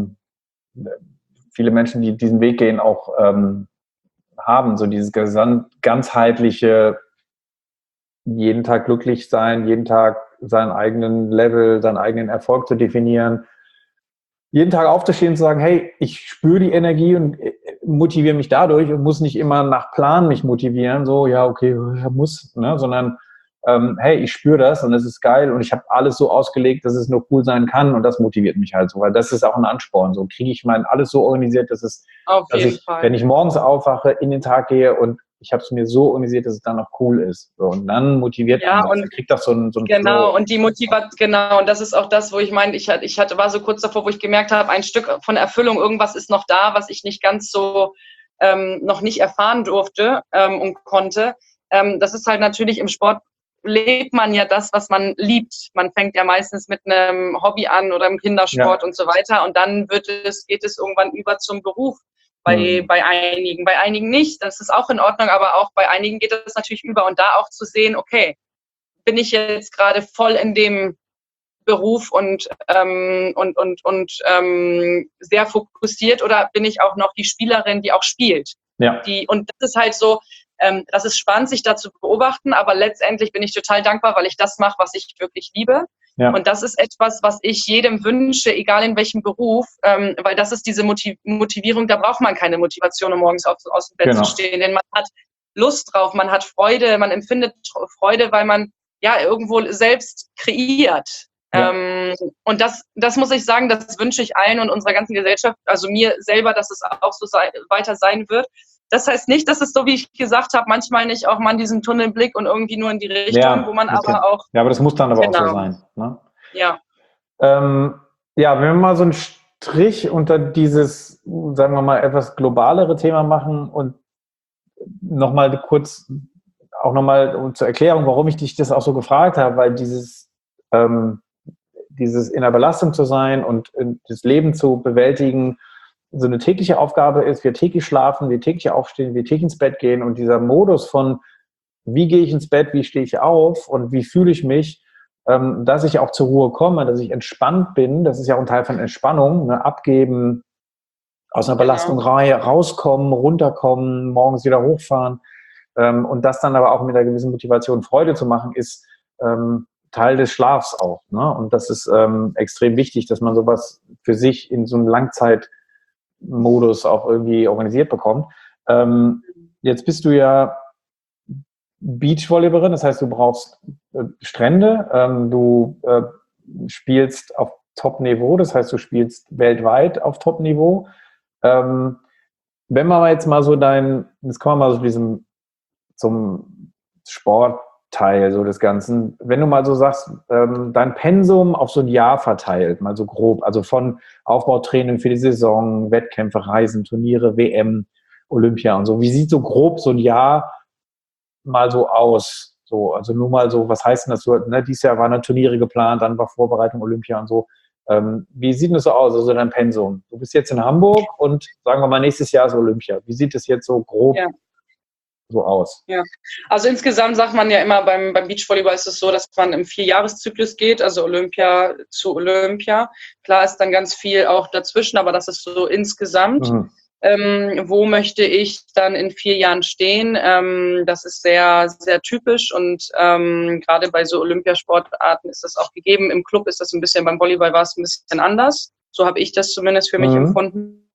A: viele Menschen, die diesen Weg gehen, auch haben. So dieses ganzheitliche, jeden Tag glücklich sein, jeden Tag seinen eigenen Level, seinen eigenen Erfolg zu definieren. Jeden Tag aufzustehen und zu sagen, hey, ich spüre die Energie und motiviere mich dadurch und muss nicht immer nach Plan mich motivieren, so, ja, okay, muss, ne, sondern hey, ich spüre das und es ist geil und ich habe alles so ausgelegt, dass es nur cool sein kann, und das motiviert mich halt so, weil das ist auch ein Ansporn. So kriege ich alles so organisiert, dass wenn ich morgens aufwache, in den Tag gehe und ich habe es mir so organisiert, dass es dann auch cool ist. So, und dann motiviert man das. Und kriegt auch so ein
B: genau, Flow. Und die Motivation, genau, und das ist auch das, wo ich meine, war so kurz davor, wo ich gemerkt habe, ein Stück von Erfüllung, irgendwas ist noch da, was ich nicht ganz so noch nicht erfahren durfte und konnte. Das ist halt natürlich im Sport, lebt man ja das, was man liebt. Man fängt ja meistens mit einem Hobby an oder im Kindersport und so weiter, und dann geht es irgendwann über zum Beruf. Bei einigen nicht, das ist auch in Ordnung, aber auch bei einigen geht das natürlich über, und da auch zu sehen, okay, bin ich jetzt gerade voll in dem Beruf und sehr fokussiert, oder bin ich auch noch die Spielerin, die auch spielt?
A: Ja.
B: Und das ist halt so, das ist spannend, sich da zu beobachten, aber letztendlich bin ich total dankbar, weil ich das mache, was ich wirklich liebe. Ja. Und das ist etwas, was ich jedem wünsche, egal in welchem Beruf, weil das ist diese Motivierung, da braucht man keine Motivation, um morgens aus dem Bett zu stehen, denn man hat Lust drauf, man hat Freude, man empfindet Freude, weil man ja irgendwo selbst kreiert. Ja. Und das muss ich sagen, das wünsche ich allen und unserer ganzen Gesellschaft, also mir selber, dass es auch so weiter sein wird. Das heißt nicht, dass es so, wie ich gesagt habe, manchmal nicht auch mal diesen Tunnelblick und irgendwie nur in die Richtung, wo man aber auch...
A: Ja, aber das muss dann aber auch so sein. Ne?
B: Ja.
A: Ja, wenn wir mal so einen Strich unter dieses, sagen wir mal, etwas globalere Thema machen und nochmal kurz, auch nochmal zur Erklärung, warum ich dich das auch so gefragt habe, weil dieses in der Belastung zu sein und das Leben zu bewältigen, so eine tägliche Aufgabe ist, wir täglich schlafen, wir täglich aufstehen, wir täglich ins Bett gehen und dieser Modus von, wie gehe ich ins Bett, wie stehe ich auf und wie fühle ich mich, dass ich auch zur Ruhe komme, dass ich entspannt bin, das ist ja auch ein Teil von Entspannung, ne? Abgeben, aus einer Belastung rauskommen, runterkommen, morgens wieder hochfahren und das dann aber auch mit einer gewissen Motivation Freude zu machen, ist Teil des Schlafs auch. Ne? Und das ist extrem wichtig, dass man sowas für sich in so einem Langzeitmodus auch irgendwie organisiert bekommt. Jetzt bist du ja Beachvolleyballerin, das heißt, du brauchst Strände, du spielst auf Top-Niveau, das heißt, du spielst weltweit auf Top-Niveau. Wenn man jetzt mal so jetzt kommen wir mal so zum Sportteil so des Ganzen, wenn du mal so sagst, dein Pensum auf so ein Jahr verteilt, mal so grob, also von Aufbautraining für die Saison, Wettkämpfe, Reisen, Turniere, WM, Olympia und so, wie sieht so grob so ein Jahr mal so aus? So, also nur mal so, was heißt denn das so, ne, dieses Jahr waren dann Turniere geplant, dann war Vorbereitung Olympia und so. Wie sieht das so aus, also dein Pensum? Du bist jetzt in Hamburg und sagen wir mal, nächstes Jahr ist Olympia. Wie sieht es jetzt so grob so aus?
B: Ja, also insgesamt sagt man ja immer, beim Beachvolleyball ist es so, dass man im 4-Jahres-Zyklus geht, also Olympia zu Olympia. Klar ist dann ganz viel auch dazwischen, aber das ist so insgesamt. Wo möchte ich dann in 4 Jahren stehen? Das ist sehr, sehr typisch und gerade bei so Olympiasportarten ist das auch gegeben. Im Club ist das ein bisschen, beim Volleyball war es ein bisschen anders. So habe ich das zumindest für mich empfunden.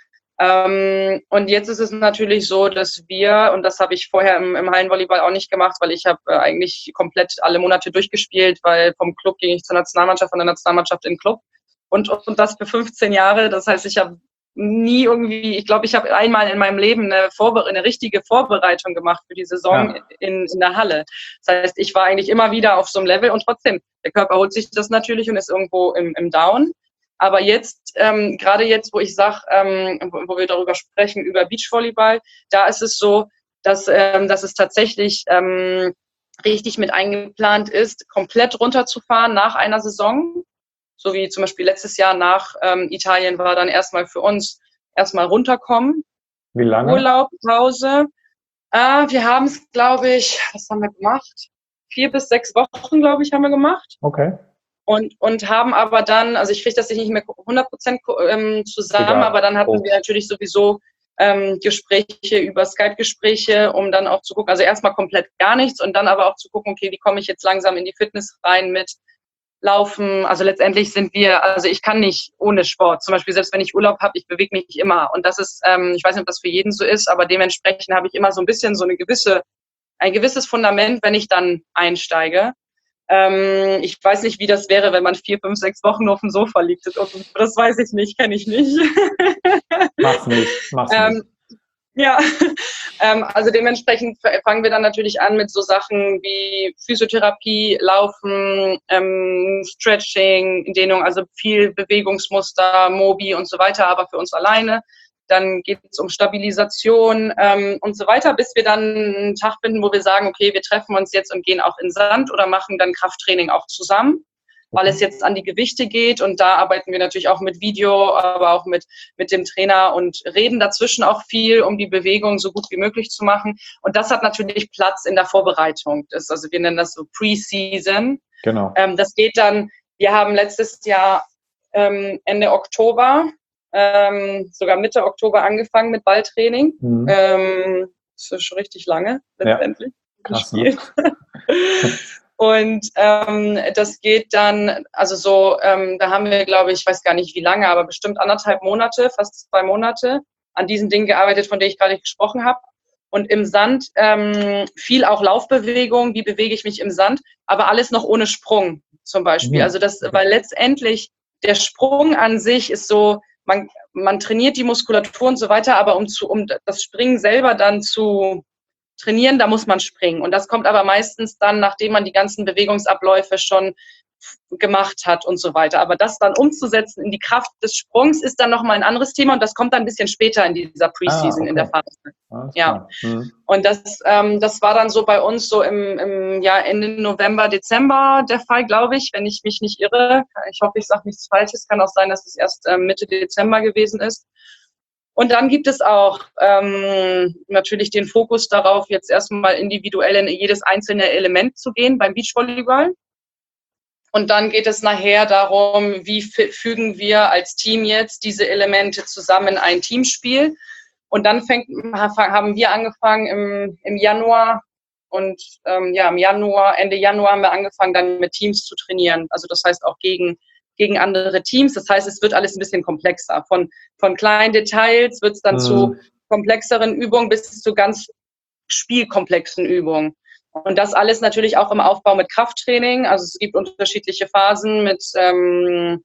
B: Und jetzt ist es natürlich so, dass wir, und das habe ich vorher im Hallenvolleyball auch nicht gemacht, weil ich habe eigentlich komplett alle Monate durchgespielt, weil vom Club ging ich zur Nationalmannschaft, von der Nationalmannschaft in den Club und das für 15 Jahre. Das heißt, ich habe nie irgendwie, ich glaube, ich habe einmal in meinem Leben eine richtige Vorbereitung gemacht für die Saison in der Halle. Das heißt, ich war eigentlich immer wieder auf so einem Level und trotzdem, der Körper holt sich das natürlich und ist irgendwo im Down. Aber jetzt, gerade jetzt, wo ich sage, wo wir darüber sprechen, über Beachvolleyball, da ist es so, dass es tatsächlich richtig mit eingeplant ist, komplett runterzufahren nach einer Saison. So wie zum Beispiel letztes Jahr nach Italien war dann erstmal für uns erstmal runterkommen.
A: Wie lange?
B: Urlaub, Pause. Wir haben es, glaube ich, was haben wir gemacht? 4 bis 6 Wochen, glaube ich, haben wir gemacht.
A: Okay.
B: Und haben aber dann, also ich kriege das nicht mehr 100% zusammen, egal. Aber dann hatten wir natürlich sowieso Gespräche über Skype-Gespräche, um dann auch zu gucken, also erstmal komplett gar nichts und dann aber auch zu gucken, okay, wie komme ich jetzt langsam in die Fitness rein mit Laufen, also letztendlich also ich kann nicht ohne Sport. Zum Beispiel, selbst wenn ich Urlaub habe, ich bewege mich immer. Und das ist, ich weiß nicht, ob das für jeden so ist, aber dementsprechend habe ich immer so ein bisschen so ein gewisses Fundament, wenn ich dann einsteige. Ich weiß nicht, wie das wäre, wenn man 4, 5, 6 Wochen auf dem Sofa liegt. Das weiß ich nicht, kenne ich nicht.
A: Mach's nicht.
B: Ja, also dementsprechend fangen wir dann natürlich an mit so Sachen wie Physiotherapie, Laufen, Stretching, Dehnung, also viel Bewegungsmuster, Mobi und so weiter, aber für uns alleine. Dann geht es um Stabilisation und so weiter, bis wir dann einen Tag finden, wo wir sagen, okay, wir treffen uns jetzt und gehen auch in Sand oder machen dann Krafttraining auch zusammen, weil es jetzt an die Gewichte geht und da arbeiten wir natürlich auch mit Video, aber auch mit dem Trainer und reden dazwischen auch viel, um die Bewegung so gut wie möglich zu machen. Und das hat natürlich Platz in der Vorbereitung. Also wir nennen das so Pre-Season.
A: Genau.
B: Das geht dann, wir haben letztes Jahr Ende Oktober, sogar Mitte Oktober angefangen mit Balltraining. Das ist schon richtig lange, letztendlich.
A: Ja, krass, ne?
B: Und das geht dann, also so, da haben wir, glaube ich weiß gar nicht wie lange, aber bestimmt 1,5 Monate, fast 2 Monate an diesen Dingen gearbeitet, von denen ich gerade gesprochen habe. Und im Sand viel auch Laufbewegung, wie bewege ich mich im Sand, aber alles noch ohne Sprung zum Beispiel. Also weil letztendlich der Sprung an sich ist so, man trainiert die Muskulatur und so weiter, aber um das Springen selber dann zu trainieren, da muss man springen. Und das kommt aber meistens dann, nachdem man die ganzen Bewegungsabläufe schon gemacht hat und so weiter. Aber das dann umzusetzen in die Kraft des Sprungs ist dann nochmal ein anderes Thema und das kommt dann ein bisschen später in dieser Preseason, in der Phase. Ja. Und das war dann so bei uns so im Ende November, Dezember der Fall, glaube ich, wenn ich mich nicht irre. Ich hoffe, ich sage nichts Falsches. Kann auch sein, dass es erst Mitte Dezember gewesen ist. Und dann gibt es auch natürlich den Fokus darauf, jetzt erstmal individuell in jedes einzelne Element zu gehen beim Beachvolleyball. Und dann geht es nachher darum, wie fügen wir als Team jetzt diese Elemente zusammen in ein Teamspiel. Und dann haben wir angefangen im Januar und Ende Januar haben wir angefangen, dann mit Teams zu trainieren. Also das heißt auch gegen andere Teams. Das heißt, es wird alles ein bisschen komplexer. Von kleinen Details wird es dann zu komplexeren Übungen bis zu ganz spielkomplexen Übungen. Und das alles natürlich auch im Aufbau mit Krafttraining. Also es gibt unterschiedliche Phasen in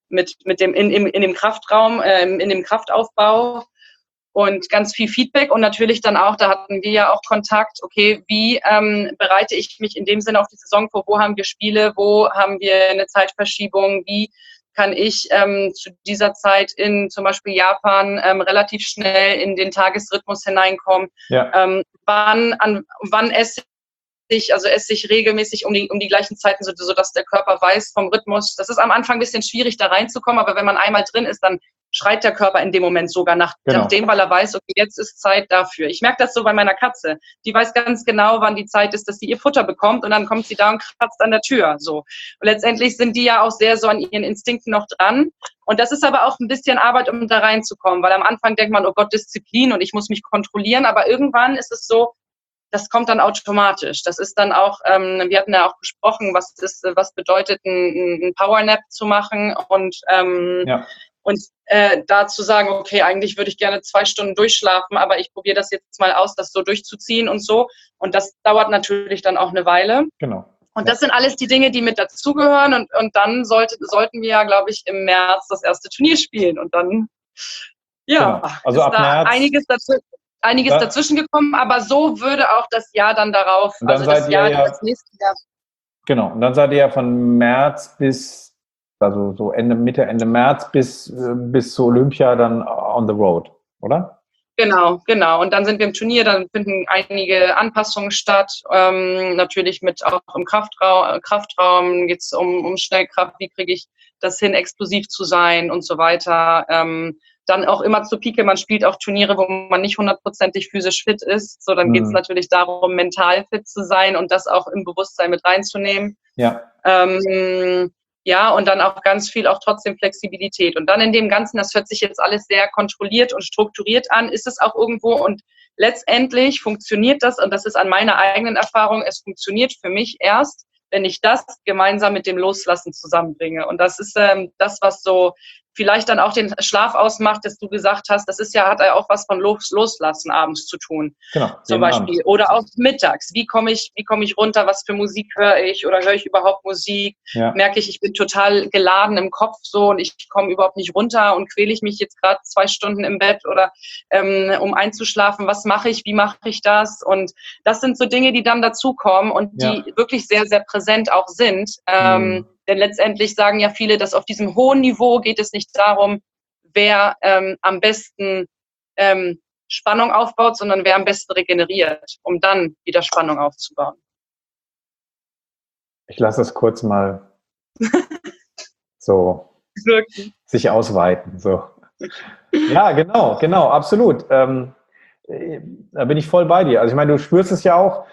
B: dem Kraftraum, in dem Kraftaufbau und ganz viel Feedback. Und natürlich dann auch, da hatten wir ja auch Kontakt, okay, wie bereite ich mich in dem Sinne auf die Saison vor? Wo haben wir Spiele? Wo haben wir eine Zeitverschiebung? Wie kann ich zu dieser Zeit in zum Beispiel Japan relativ schnell in den Tagesrhythmus hineinkommen? Ja. Wann esse ich regelmäßig um die gleichen Zeiten, sodass der Körper weiß vom Rhythmus. Das ist am Anfang ein bisschen schwierig, da reinzukommen, aber wenn man einmal drin ist, dann schreit der Körper in dem Moment sogar nach dem, weil er weiß, okay, jetzt ist Zeit dafür. Ich merke das so bei meiner Katze. Die weiß ganz genau, wann die Zeit ist, dass sie ihr Futter bekommt und dann kommt sie da und kratzt an der Tür. So. Und letztendlich sind die ja auch sehr so an ihren Instinkten noch dran. Und das ist aber auch ein bisschen Arbeit, um da reinzukommen, weil am Anfang denkt man, oh Gott, Disziplin und ich muss mich kontrollieren, aber irgendwann ist es so, das kommt dann automatisch. Das ist dann auch, wir hatten ja auch gesprochen, was bedeutet ein Powernap zu machen und da zu sagen, okay, eigentlich würde ich gerne 2 Stunden durchschlafen, aber ich probiere das jetzt mal aus, das so durchzuziehen und so. Und das dauert natürlich dann auch eine Weile.
A: Genau.
B: Und das sind alles die Dinge, die mit dazugehören. Und dann sollten wir ja, glaube ich, im März das erste Turnier spielen. Und dann,
A: genau. Also
B: ist
A: ab
B: da
A: März
B: einiges dazwischen gekommen, aber so würde auch das Jahr dann darauf,
A: und dann
B: also das Jahr, das nächste Jahr.
A: Genau, und dann seid ihr ja von März bis, also so Mitte März bis zur Olympia dann on the road, oder?
B: Genau. Und dann sind wir im Turnier, dann finden einige Anpassungen statt, natürlich mit auch im Kraftraum geht es um Schnellkraft, wie kriege ich das hin, explosiv zu sein und so weiter. Dann auch immer zur Pike, man spielt auch Turniere, wo man nicht 100%ig physisch fit ist. So, dann geht es natürlich darum, mental fit zu sein und das auch im Bewusstsein mit reinzunehmen.
A: Ja.
B: Und dann auch ganz viel auch trotzdem Flexibilität. Und dann in dem Ganzen, das hört sich jetzt alles sehr kontrolliert und strukturiert an, ist es auch irgendwo und letztendlich funktioniert das, und das ist an meiner eigenen Erfahrung, es funktioniert für mich erst, wenn ich das gemeinsam mit dem Loslassen zusammenbringe. Und das ist das, was so vielleicht dann auch den Schlaf ausmacht, dass du gesagt hast, das ist ja, hat ja auch was von Loslassen abends zu tun.
A: Genau.
B: Zum Beispiel. Abend. Oder auch mittags. Wie komme ich runter? Was für Musik höre ich? Oder höre ich überhaupt Musik? Ja. Merke ich bin total geladen im Kopf so und ich komme überhaupt nicht runter und quäle ich mich jetzt gerade 2 Stunden im Bett oder um einzuschlafen. Was mache ich? Wie mache ich das? Und das sind so Dinge, die dann dazukommen und die wirklich sehr, sehr präsent auch sind. Denn letztendlich sagen ja viele, dass auf diesem hohen Niveau geht es nicht darum, wer am besten Spannung aufbaut, sondern wer am besten regeneriert, um dann wieder Spannung aufzubauen.
A: Ich lasse es kurz mal so sich ausweiten. So. Ja, genau, absolut. Da bin ich voll bei dir. Also ich meine, du spürst es ja auch.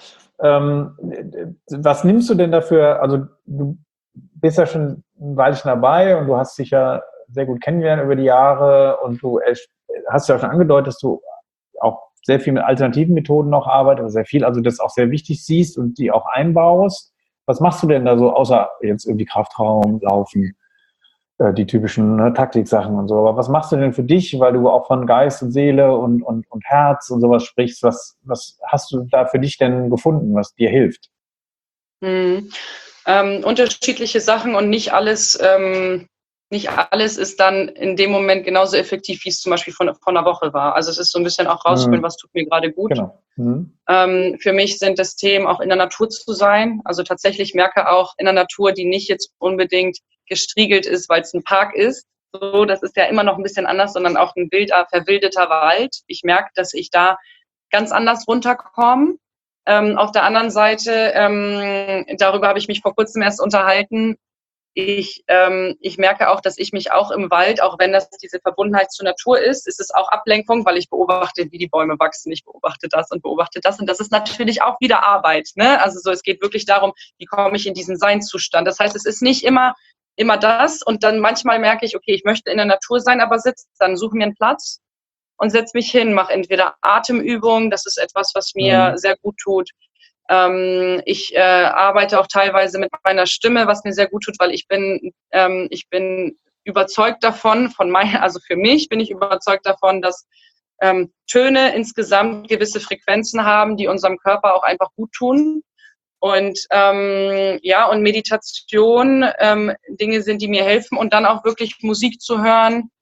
A: Was nimmst du denn dafür? Also du bist ja schon ein Weilchen dabei und du hast dich ja sehr gut kennengelernt über die Jahre und du hast ja schon angedeutet, dass du auch sehr viel mit alternativen Methoden noch arbeitest, also sehr viel, also das auch sehr wichtig siehst und die auch einbaust. Was machst du denn da so, außer jetzt irgendwie Kraftraum, Laufen, die typischen Taktiksachen und so, aber was machst du denn für dich, weil du auch von Geist und Seele und Herz und sowas sprichst, was hast du da für dich denn gefunden, was dir hilft?
B: Unterschiedliche Sachen und nicht alles nicht alles ist dann in dem Moment genauso effektiv, wie es zum Beispiel von einer Woche war. Also es ist so ein bisschen auch rausfinden, was tut mir gerade gut.
A: Genau.
B: Für mich sind es Themen, auch in der Natur zu sein. Also tatsächlich merke auch in der Natur, die nicht jetzt unbedingt gestriegelt ist, weil es ein Park ist. So, das ist ja immer noch ein bisschen anders, sondern auch ein verwildeter Wald. Ich merke, dass ich da ganz anders runterkomme. Auf der anderen Seite, darüber habe ich mich vor kurzem erst unterhalten, ich merke auch, dass ich mich auch im Wald, auch wenn das diese Verbundenheit zur Natur ist, ist es auch Ablenkung, weil ich beobachte, wie die Bäume wachsen. Ich beobachte das und beobachte das. Und das ist natürlich auch wieder Arbeit. Ne? Also so, es geht wirklich darum, wie komme ich in diesen Seinzustand. Das heißt, es ist nicht immer das. Und dann manchmal merke ich, okay, ich möchte in der Natur sein, aber suche mir einen Platz und setze mich hin, mache entweder Atemübungen, das ist etwas, was mir sehr gut tut. Ich arbeite auch teilweise mit meiner Stimme, was mir sehr gut tut, weil ich bin überzeugt davon, also für mich bin ich überzeugt davon, dass Töne insgesamt gewisse Frequenzen haben, die unserem Körper auch einfach gut tun. Und und Meditation Dinge sind, die mir helfen, und dann auch wirklich Musik zu hören,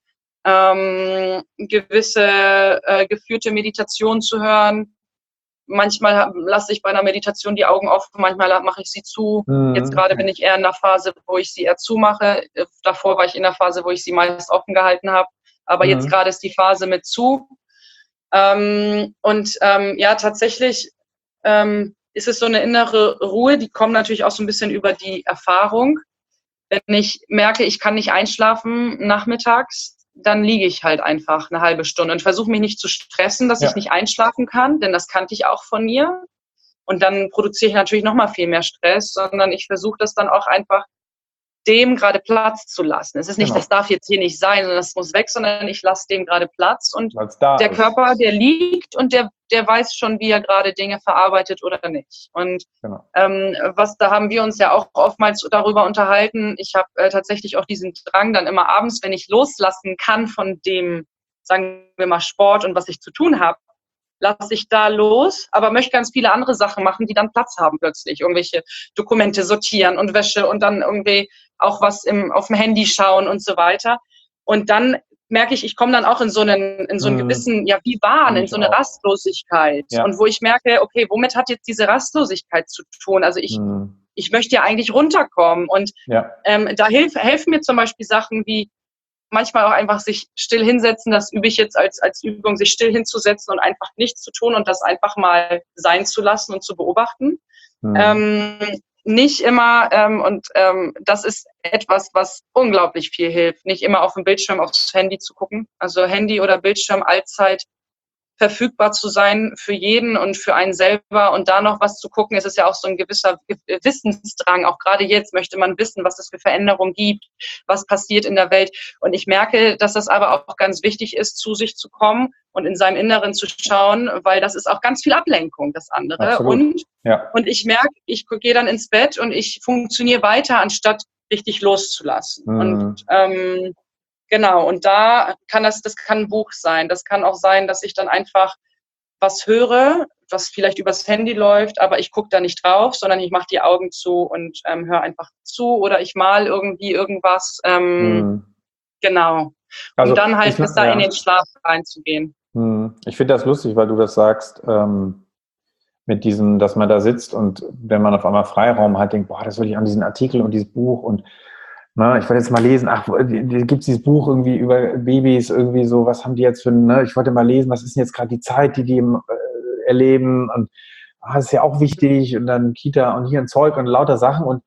B: gewisse geführte Meditation zu hören. Manchmal lasse ich bei einer Meditation die Augen offen, manchmal mache ich sie zu. Jetzt gerade bin ich eher in der Phase, wo ich sie eher zumache. Davor war ich in der Phase, wo ich sie meist offen gehalten habe. Aber jetzt gerade ist die Phase mit zu. Tatsächlich ist es so eine innere Ruhe, die kommt natürlich auch so ein bisschen über die Erfahrung. Wenn ich merke, ich kann nicht einschlafen nachmittags, dann liege ich halt einfach eine halbe Stunde und versuche mich nicht zu stressen, dass ich nicht einschlafen kann, denn das kannte ich auch von mir. Und dann produziere ich natürlich noch mal viel mehr Stress, sondern ich versuche das dann auch einfach dem gerade Platz zu lassen. Es ist nicht, das darf jetzt hier nicht sein, sondern das muss weg, sondern ich lasse dem gerade Platz. Und der Körper, der liegt und der weiß schon, wie er gerade Dinge verarbeitet oder nicht. Und da haben wir uns ja auch oftmals darüber unterhalten. Ich habe tatsächlich auch diesen Drang dann immer abends, wenn ich loslassen kann von dem, sagen wir mal, Sport und was ich zu tun habe, lasse ich da los, aber möchte ganz viele andere Sachen machen, die dann Platz haben plötzlich. Irgendwelche Dokumente sortieren und Wäsche und dann irgendwie auch was auf dem Handy schauen und so weiter. Und dann merke ich komme dann auch in so einen gewissen, in so eine Rastlosigkeit. Ja. Und wo ich merke, okay, womit hat jetzt diese Rastlosigkeit zu tun? Also ich möchte ja eigentlich runterkommen. Und da helfen mir zum Beispiel Sachen wie manchmal auch einfach sich still hinsetzen, das übe ich jetzt als Übung, sich still hinzusetzen und einfach nichts zu tun und das einfach mal sein zu lassen und zu beobachten. Nicht immer, das ist etwas, was unglaublich viel hilft, nicht immer auf dem Bildschirm aufs Handy zu gucken. Also Handy oder Bildschirm allzeit verfügbar zu sein für jeden und für einen selber und da noch was zu gucken. Es ist ja auch so ein gewisser Wissensdrang. Auch gerade jetzt möchte man wissen, was es für Veränderungen gibt, was passiert in der Welt. Und ich merke, dass das aber auch ganz wichtig ist, zu sich zu kommen und in seinem Inneren zu schauen, weil das ist auch ganz viel Ablenkung, das andere. Und ich merke, ich gehe dann ins Bett und ich funktioniere weiter, anstatt richtig loszulassen. Und genau, und da kann das kann ein Buch sein. Das kann auch sein, dass ich dann einfach was höre, was vielleicht übers Handy läuft, aber ich gucke da nicht drauf, sondern ich mache die Augen zu und höre einfach zu oder ich mal irgendwie irgendwas. Genau. Also, dann halt bis da in den Schlaf reinzugehen.
A: Ich finde das lustig, weil du das sagst, mit diesem, dass man da sitzt und wenn man auf einmal Freiraum hat, denkt, boah, das will ich an diesen Artikel und dieses Buch und ich wollte jetzt mal lesen, gibt es dieses Buch irgendwie über Babys, irgendwie so, was haben die jetzt für, ich wollte mal lesen, was ist denn jetzt gerade die Zeit, die erleben und das ist ja auch wichtig und dann Kita und hier ein Zeug und lauter Sachen und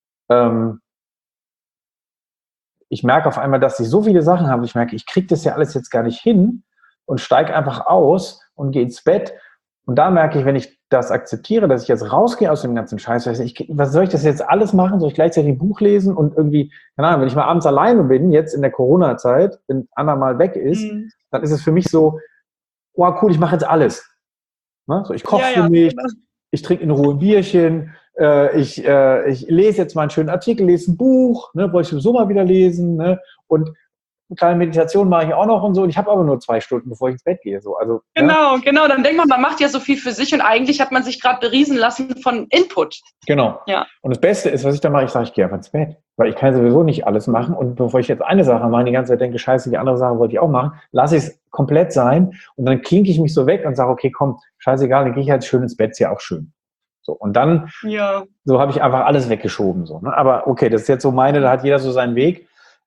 A: ich merke auf einmal, dass ich so viele Sachen habe, ich merke, ich kriege das ja alles jetzt gar nicht hin und steige einfach aus und gehe ins Bett. Und da merke ich, wenn ich das akzeptiere, dass ich jetzt rausgehe aus dem ganzen Scheiß, was soll ich das jetzt alles machen? Soll ich gleichzeitig ein Buch lesen und irgendwie, keine Ahnung, wenn ich mal abends alleine bin, jetzt in der Corona-Zeit, wenn Anna mal weg ist, dann ist es für mich so, oh cool, ich mache jetzt alles. So, ich koche für mich, ich trinke in Ruhe ein Bierchen, ich lese jetzt mal einen schönen Artikel, lese ein Buch, wollte ich sowieso mal wieder lesen, und eine kleine Meditation mache ich auch noch und so. Und ich habe aber nur 2 Stunden, bevor ich ins Bett gehe. So. Also,
B: genau. Dann denkt man macht ja so viel für sich und eigentlich hat man sich gerade beriesen lassen von Input.
A: Genau.
B: Ja.
A: Und das Beste ist, was ich dann mache, ich gehe einfach ins Bett. Weil ich kann sowieso nicht alles machen. Und bevor ich jetzt eine Sache mache, die ganze Zeit denke, scheiße, die andere Sache wollte ich auch machen, lasse ich es komplett sein. Und dann klinke ich mich so weg und sage, okay, komm, scheißegal, dann gehe ich halt schön ins Bett, ist ja auch schön. So, und dann, so habe ich einfach alles weggeschoben. So, ne? Aber okay, das ist jetzt so da hat jeder so seinen Weg.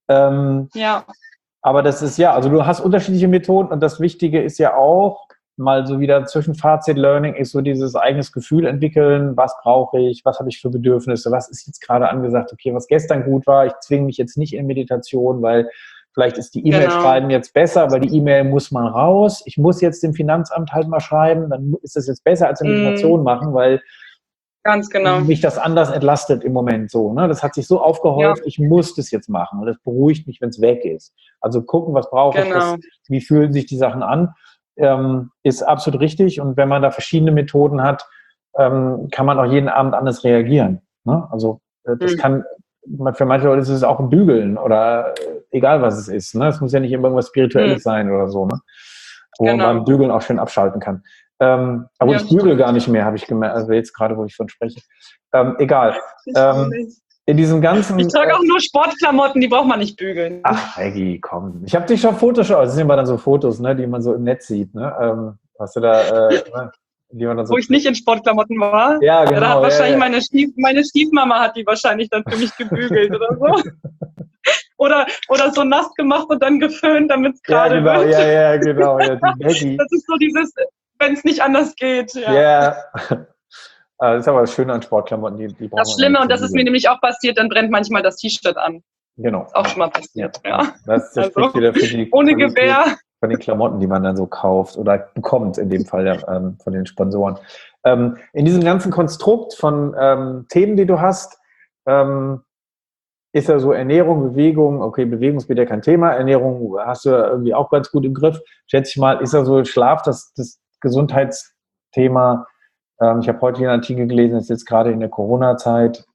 A: Aber das ist also du hast unterschiedliche Methoden und das Wichtige ist ja auch, mal so wieder Zwischenfazit Learning ist so dieses eigenes Gefühl entwickeln, was brauche ich, was habe ich für Bedürfnisse, was ist jetzt gerade angesagt, okay, was gestern gut war, ich zwinge mich jetzt nicht in Meditation, weil vielleicht ist die E-Mail schreiben jetzt besser, aber die E-Mail muss man raus, ich muss jetzt dem Finanzamt halt mal schreiben, dann ist das jetzt besser als eine Meditation machen, weil
B: ganz genau
A: mich das anders entlastet im Moment so. Ne? Das hat sich so aufgehäuft, ich muss das jetzt machen und das beruhigt mich, wenn es weg ist. Also gucken, was brauche ich, wie fühlen sich die Sachen an, ist absolut richtig. Und wenn man da verschiedene Methoden hat, kann man auch jeden Abend anders reagieren. Ne? Also das kann, für manche Leute ist es auch ein Bügeln oder egal was es ist. Ne? Es muss ja nicht immer irgendwas Spirituelles sein oder so, ne? Wo man beim Bügeln auch schön abschalten kann. Aber ich bügele gar nicht mehr, habe ich gemerkt, also jetzt gerade, wo ich von spreche. Egal. In diesem ganzen...
B: Ich trage auch nur Sportklamotten, die braucht man nicht bügeln.
A: Ach, Maggie, komm. Ich habe dich schon Photoshop, das sind immer dann so Fotos, ne, die man so im Netz sieht, ne? Hast du da... die man dann so
B: wo ich nicht in Sportklamotten war?
A: Ja, genau.
B: Da hat wahrscheinlich meine Stiefmama hat die wahrscheinlich dann für mich gebügelt oder so. Oder so nass gemacht und dann geföhnt, damit es gerade wird.
A: Ja, genau. Ja, die Maggie.
B: Das ist so dieses, wenn es nicht anders geht.
A: Ja. Das ist aber das Schöne an Sportklamotten, die brauchen
B: das Schlimme, und das ist mir nämlich auch passiert, dann brennt manchmal das T-Shirt an.
A: Genau.
B: Ist auch schon mal passiert, ja.
A: Das spricht wieder für die
B: ohne Gewehr.
A: Von den Klamotten, die man dann so kauft oder bekommt, in dem Fall von den Sponsoren. In diesem ganzen Konstrukt von Themen, die du hast, ist ja so Ernährung, Bewegung, okay, Bewegung ist wieder kein Thema, Ernährung hast du ja irgendwie auch ganz gut im Griff, schätze ich mal, ist ja so Schlaf, das Gesundheitsthema. Ich habe heute einen Artikel gelesen, das ist jetzt gerade in der Corona-Zeit,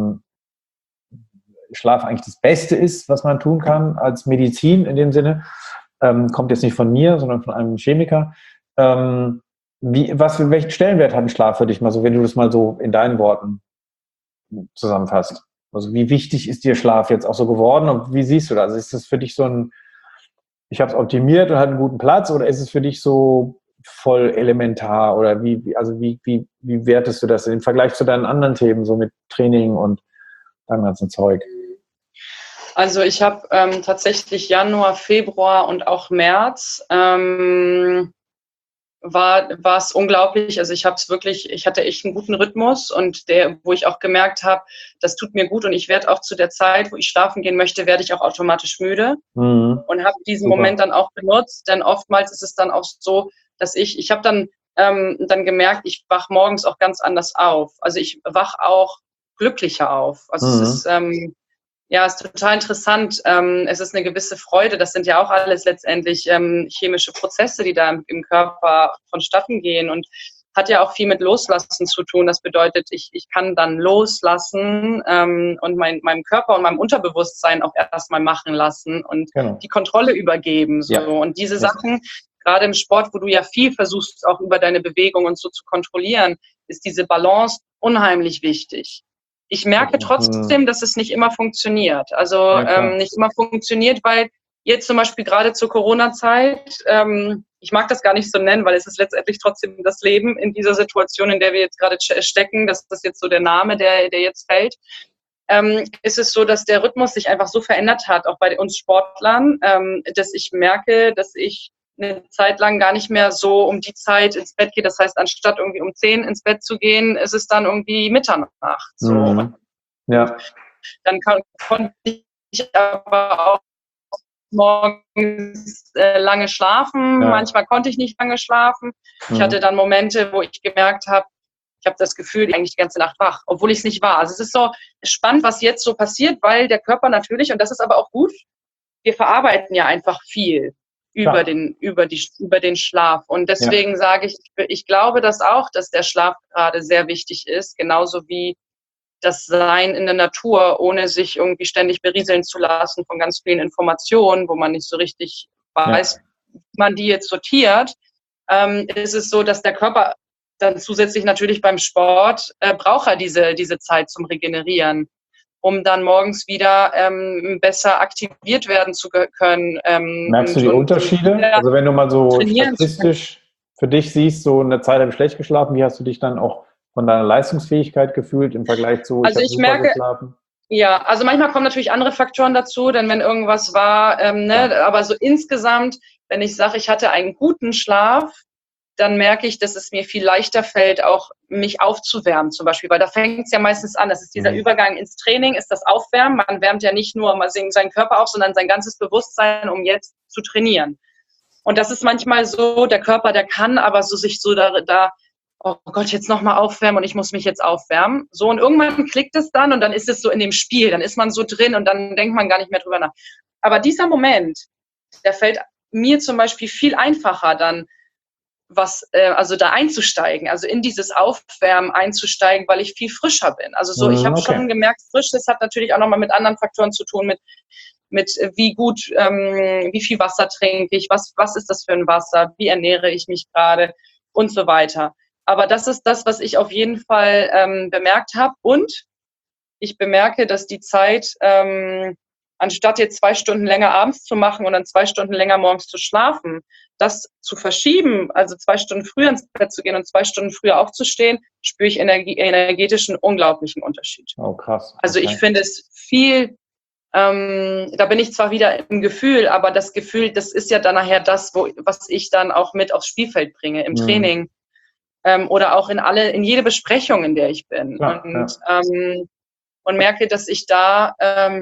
A: Schlaf eigentlich das Beste ist, was man tun kann als Medizin in dem Sinne. Kommt jetzt nicht von mir, sondern von einem Chemiker. Welchen Stellenwert hat ein Schlaf für dich, mal so, wenn du das mal so in deinen Worten zusammenfasst? Also wie wichtig ist dir Schlaf jetzt auch so geworden und wie siehst du das? Also ist das für dich so ein, ich habe es optimiert und hat einen guten Platz, oder ist es für dich so voll elementar, oder wie wertest du das im Vergleich zu deinen anderen Themen, so mit Training und deinem ganzen Zeug?
B: Also ich habe tatsächlich Januar, Februar und auch März war es unglaublich. Also ich hatte echt einen guten Rhythmus, und wo ich auch gemerkt habe, das tut mir gut, und ich werde auch zu der Zeit, wo ich schlafen gehen möchte, werde ich auch automatisch müde und habe diesen Moment dann auch benutzt, denn oftmals ist es dann auch so, dass ich habe dann gemerkt, ich wach morgens auch ganz anders auf. Also ich wach auch glücklicher auf. Also es ist ist total interessant. Es ist eine gewisse Freude. Das sind ja auch alles letztendlich chemische Prozesse, die da im Körper vonstatten gehen, und hat ja auch viel mit Loslassen zu tun. Das bedeutet, ich kann dann loslassen und meinem Körper und meinem Unterbewusstsein auch erstmal machen lassen und die Kontrolle übergeben. So. Ja. Und diese Sachen, gerade im Sport, wo du ja viel versuchst, auch über deine Bewegung und so zu kontrollieren, ist diese Balance unheimlich wichtig. Ich merke trotzdem, dass es nicht immer funktioniert. Also nicht immer funktioniert, weil jetzt zum Beispiel gerade zur Corona-Zeit, ich mag das gar nicht so nennen, weil es ist letztendlich trotzdem das Leben in dieser Situation, in der wir jetzt gerade stecken. Das ist jetzt so der Name, der jetzt fällt. Ist es so, dass der Rhythmus sich einfach so verändert hat, auch bei uns Sportlern, dass ich merke, dass ich eine Zeit lang gar nicht mehr so um die Zeit ins Bett gehe. Das heißt, anstatt irgendwie um 10 ins Bett zu gehen, ist es dann irgendwie Mitternacht. So.
A: Ja.
B: Dann konnte ich aber auch morgens lange schlafen. Ja. Manchmal konnte ich nicht lange schlafen. Ich hatte dann Momente, wo ich gemerkt habe, ich habe das Gefühl, ich bin eigentlich die ganze Nacht wach, obwohl ich es nicht war. Also es ist so spannend, was jetzt so passiert, weil der Körper natürlich, und das ist aber auch gut, wir verarbeiten ja einfach viel über den Schlaf. Und deswegen sage ich glaube das auch, dass der Schlaf gerade sehr wichtig ist, genauso wie das Sein in der Natur, ohne sich irgendwie ständig berieseln zu lassen von ganz vielen Informationen, wo man nicht so richtig weiß, wie man die jetzt sortiert, ist es so, dass der Körper dann zusätzlich natürlich beim Sport braucht er diese Zeit zum Regenerieren, um dann morgens wieder besser aktiviert werden zu können.
A: Merkst du die Unterschiede? Also wenn du mal so statistisch für dich siehst, so eine Zeit habe ich schlecht geschlafen, wie hast du dich dann auch von deiner Leistungsfähigkeit gefühlt im Vergleich zu,
B: also
A: ich habe
B: ich
A: super
B: merke,
A: geschlafen?
B: Ja, also manchmal kommen natürlich andere Faktoren dazu, denn wenn irgendwas war, aber so insgesamt, wenn ich sage, ich hatte einen guten Schlaf, dann merke ich, dass es mir viel leichter fällt, auch mich aufzuwärmen zum Beispiel, weil da fängt es ja meistens an. Das ist dieser Übergang ins Training, ist das Aufwärmen. Man wärmt ja nicht nur mal seinen Körper auf, sondern sein ganzes Bewusstsein, um jetzt zu trainieren. Und das ist manchmal so, der Körper, der kann aber so sich so da oh Gott, jetzt nochmal aufwärmen und ich muss mich jetzt aufwärmen. So, und irgendwann klickt es dann und dann ist es so in dem Spiel, dann ist man so drin und dann denkt man gar nicht mehr drüber nach. Aber dieser Moment, der fällt mir zum Beispiel viel einfacher dann, also da einzusteigen, also in dieses Aufwärmen einzusteigen, weil ich viel frischer bin. Also so, ich habe schon gemerkt, frisch, das hat natürlich auch nochmal mit anderen Faktoren zu tun, mit wie gut, wie viel Wasser trinke ich, was ist das für ein Wasser, wie ernähre ich mich gerade und so weiter. Aber das ist das, was ich auf jeden Fall bemerkt habe. Und ich bemerke, dass die Zeit, anstatt jetzt 2 Stunden länger abends zu machen und dann 2 Stunden länger morgens zu schlafen, das zu verschieben, also 2 Stunden früher ins Bett zu gehen und 2 Stunden früher aufzustehen, spüre ich energetisch einen unglaublichen Unterschied.
A: Oh, krass. Okay.
B: Also ich finde es viel, da bin ich zwar wieder im Gefühl, aber das Gefühl, das ist ja dann nachher das, was ich dann auch mit aufs Spielfeld bringe, im Training. Oder auch in jede Besprechung, in der ich bin.
A: Klar,
B: und merke, dass ich da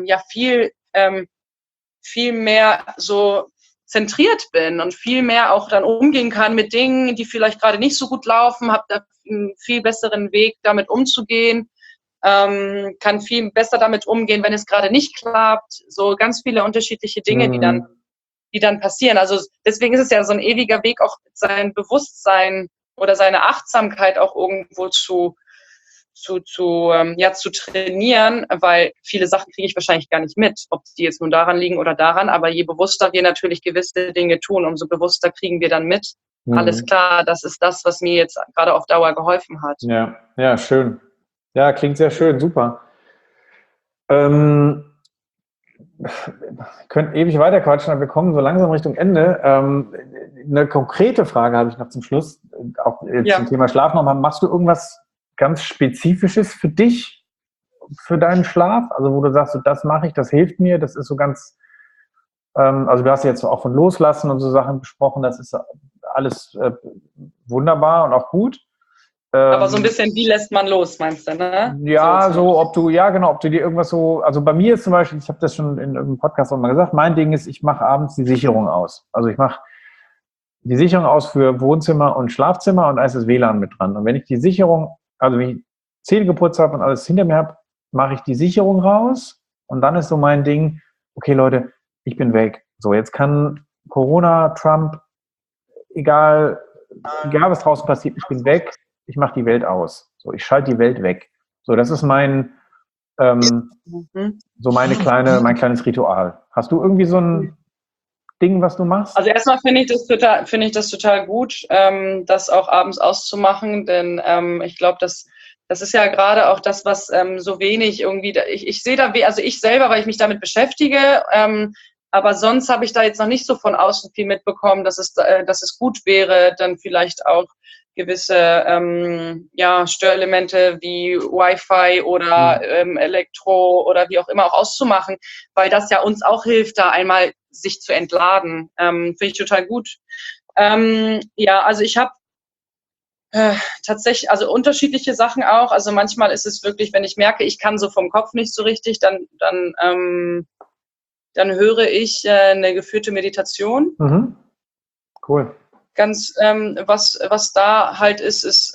B: viel mehr so zentriert bin und viel mehr auch dann umgehen kann mit Dingen, die vielleicht gerade nicht so gut laufen, habe da einen viel besseren Weg, damit umzugehen, kann viel besser damit umgehen, wenn es gerade nicht klappt. So ganz viele unterschiedliche Dinge, die dann passieren. Also deswegen ist es ja so ein ewiger Weg, auch sein Bewusstsein oder seine Achtsamkeit auch irgendwo zu trainieren, weil viele Sachen kriege ich wahrscheinlich gar nicht mit, ob die jetzt nun daran liegen oder daran, aber je bewusster wir natürlich gewisse Dinge tun, umso bewusster kriegen wir dann mit. Alles klar, das ist das, was mir jetzt gerade auf Dauer geholfen hat.
A: Ja, schön. Ja, klingt sehr schön, super. Könnt ewig weiter quatschen, aber wir kommen so langsam Richtung Ende. Eine konkrete Frage habe ich noch zum Schluss, auch zum Thema Schlaf nochmal. Machst du irgendwas ganz Spezifisches für dich, für deinen Schlaf? Also wo du sagst, so, das mache ich, das hilft mir, das ist so ganz, also du hast jetzt auch von Loslassen und so Sachen besprochen, das ist alles wunderbar und auch gut.
B: Aber so ein bisschen, wie lässt man los, meinst du, ne?
A: Ja, ob du dir irgendwas so, also bei mir ist zum Beispiel, ich habe das schon in irgendeinem Podcast auch mal gesagt, mein Ding ist, ich mache abends die Sicherung aus. Also ich mache die Sicherung aus für Wohnzimmer und Schlafzimmer und da ist das WLAN mit dran. Und wenn ich die Sicherung, also wenn ich Zähne geputzt habe und alles hinter mir habe, mache ich die Sicherung raus und dann ist so mein Ding, okay Leute, ich bin weg. So, jetzt kann Corona, Trump, egal was draußen passiert, ich bin weg. Ich mache die Welt aus. So, ich schalte die Welt weg. So, das ist mein mein kleines Ritual. Hast du irgendwie so ein Ding, was du machst?
B: Also erstmal finde ich das total gut, das auch abends auszumachen, denn ich glaube, das ist ja gerade auch das, was so wenig irgendwie, ich sehe da, also ich selber, weil ich mich damit beschäftige, aber sonst habe ich da jetzt noch nicht so von außen viel mitbekommen, dass es gut wäre, dann vielleicht auch gewisse Störelemente wie Wi-Fi oder Elektro oder wie auch immer auch auszumachen, weil das ja uns auch hilft, da einmal sich zu entladen. Finde ich total gut. Also ich habe tatsächlich, also unterschiedliche Sachen auch. Also manchmal ist es wirklich, wenn ich merke, ich kann so vom Kopf nicht so richtig, dann höre ich eine geführte Meditation.
A: Cool.
B: Ganz, was da halt ist,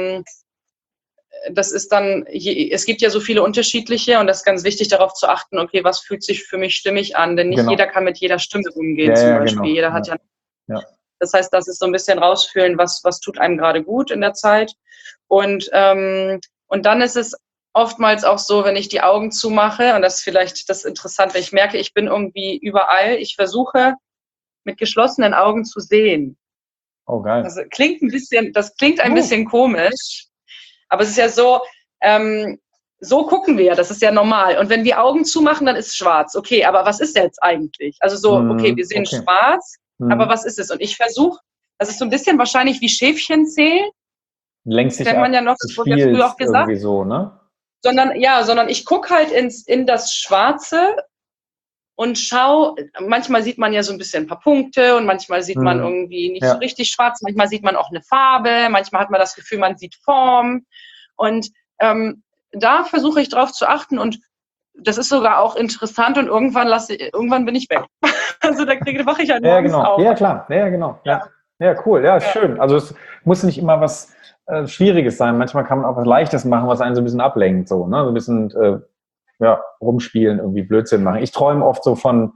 B: das ist dann, es gibt ja so viele unterschiedliche und das ist ganz wichtig, darauf zu achten, okay, was fühlt sich für mich stimmig an, denn nicht jeder kann mit jeder Stimme umgehen, zum Beispiel. Genau. Jeder hat ja. Das heißt, das ist so ein bisschen rausfühlen, was tut einem gerade gut in der Zeit. Und dann ist es oftmals auch so, wenn ich die Augen zumache, und das ist vielleicht das Interessante, ich merke, ich bin irgendwie überall, ich versuche mit geschlossenen Augen zu sehen.
A: Oh, geil.
B: Das klingt ein bisschen komisch, aber es ist ja so, so gucken wir ja, das ist ja normal. Und wenn wir Augen zumachen, dann ist es schwarz. Okay, aber was ist jetzt eigentlich? Also so, okay, wir sehen schwarz, aber was ist es? Und ich versuche, das ist so ein bisschen wahrscheinlich wie Schäfchen zählen.
A: Lenkt sich
B: Kennt man ja noch, das wurde ja früher auch gesagt.
A: Irgendwie so, ne?
B: Sondern ich gucke halt in das Schwarze und schau, manchmal sieht man ja so ein bisschen ein paar Punkte und manchmal sieht man irgendwie nicht so richtig schwarz, manchmal sieht man auch eine Farbe, manchmal hat man das Gefühl, man sieht Form. Und da versuche ich drauf zu achten und das ist sogar auch interessant und irgendwann bin ich weg. Also da wache ich halt morgens auf.
A: Ja, klar. Ja, genau. Ja, cool. Ja, ist schön. Also es muss nicht immer was Schwieriges sein. Manchmal kann man auch was Leichtes machen, was einen so ein bisschen ablenkt. So, ne? So ein bisschen rumspielen, irgendwie Blödsinn machen. Ich träume oft so von,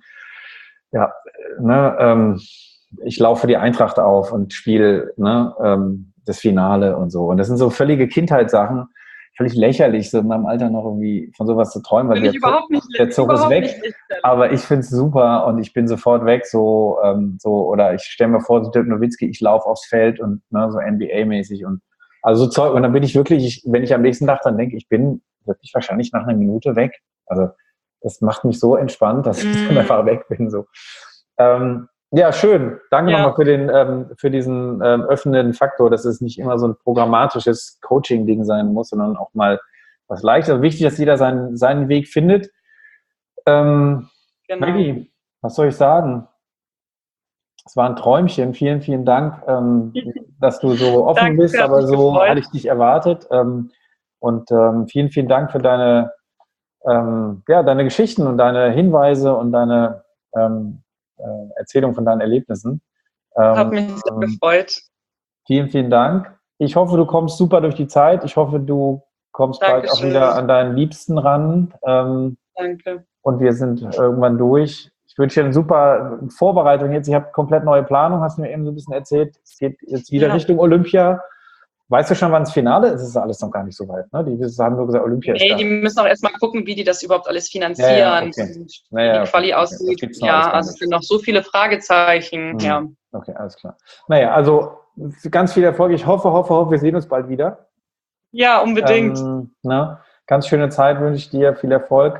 A: ich laufe die Eintracht auf und spiele das Finale und so. Und das sind so völlige Kindheitssachen, völlig lächerlich, so in meinem Alter noch irgendwie von sowas zu träumen, weil der Zug ist weg. Aber ich finde es super und ich bin sofort weg, oder ich stelle mir vor, so Dirk Nowitzki, ich laufe aufs Feld und so NBA-mäßig und also so Zeug. Und dann bin ich wirklich, wenn ich am nächsten Tag dann denke, ich bin wirklich wahrscheinlich nach einer Minute weg. Also das macht mich so entspannt, dass ich dann einfach weg bin. So. Ja, schön. Danke nochmal für diesen öffnenden Faktor, dass es nicht immer so ein programmatisches Coaching-Ding sein muss, sondern auch mal was Leichtes. Wichtig, dass jeder seinen Weg findet. Genau. Maggie, was soll ich sagen? Es war ein Träumchen. Vielen, vielen Dank, dass du so offen bist, aber so hatte ich dich erwartet. Und vielen, vielen Dank für deine Geschichten und deine Hinweise und deine Erzählung von deinen Erlebnissen.
B: Hat mich sehr gefreut.
A: Vielen, vielen Dank. Ich hoffe, du kommst super durch die Zeit. Ich hoffe, du kommst bald auch wieder an deinen Liebsten ran.
B: Danke.
A: Und wir sind irgendwann durch. Ich wünsche dir eine super Vorbereitung jetzt. Ich habe komplett neue Planung, hast du mir eben so ein bisschen erzählt. Es geht jetzt wieder Richtung Olympia. Weißt du schon, wann das Finale ist? Es ist alles noch gar nicht so weit, ne? Die haben nur gesagt, Olympia ist da.
B: Die müssen auch erstmal gucken, wie die das überhaupt alles finanzieren, wie die Quali aussieht. Also es sind noch so viele Fragezeichen. Ja.
A: Okay, alles klar. Naja, also ganz viel Erfolg. Ich hoffe, wir sehen uns bald wieder.
B: Ja, unbedingt.
A: Ganz schöne Zeit wünsche ich dir, viel Erfolg.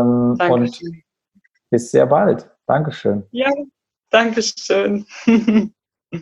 A: Und bis sehr bald. Dankeschön.
B: Ja, Dankeschön.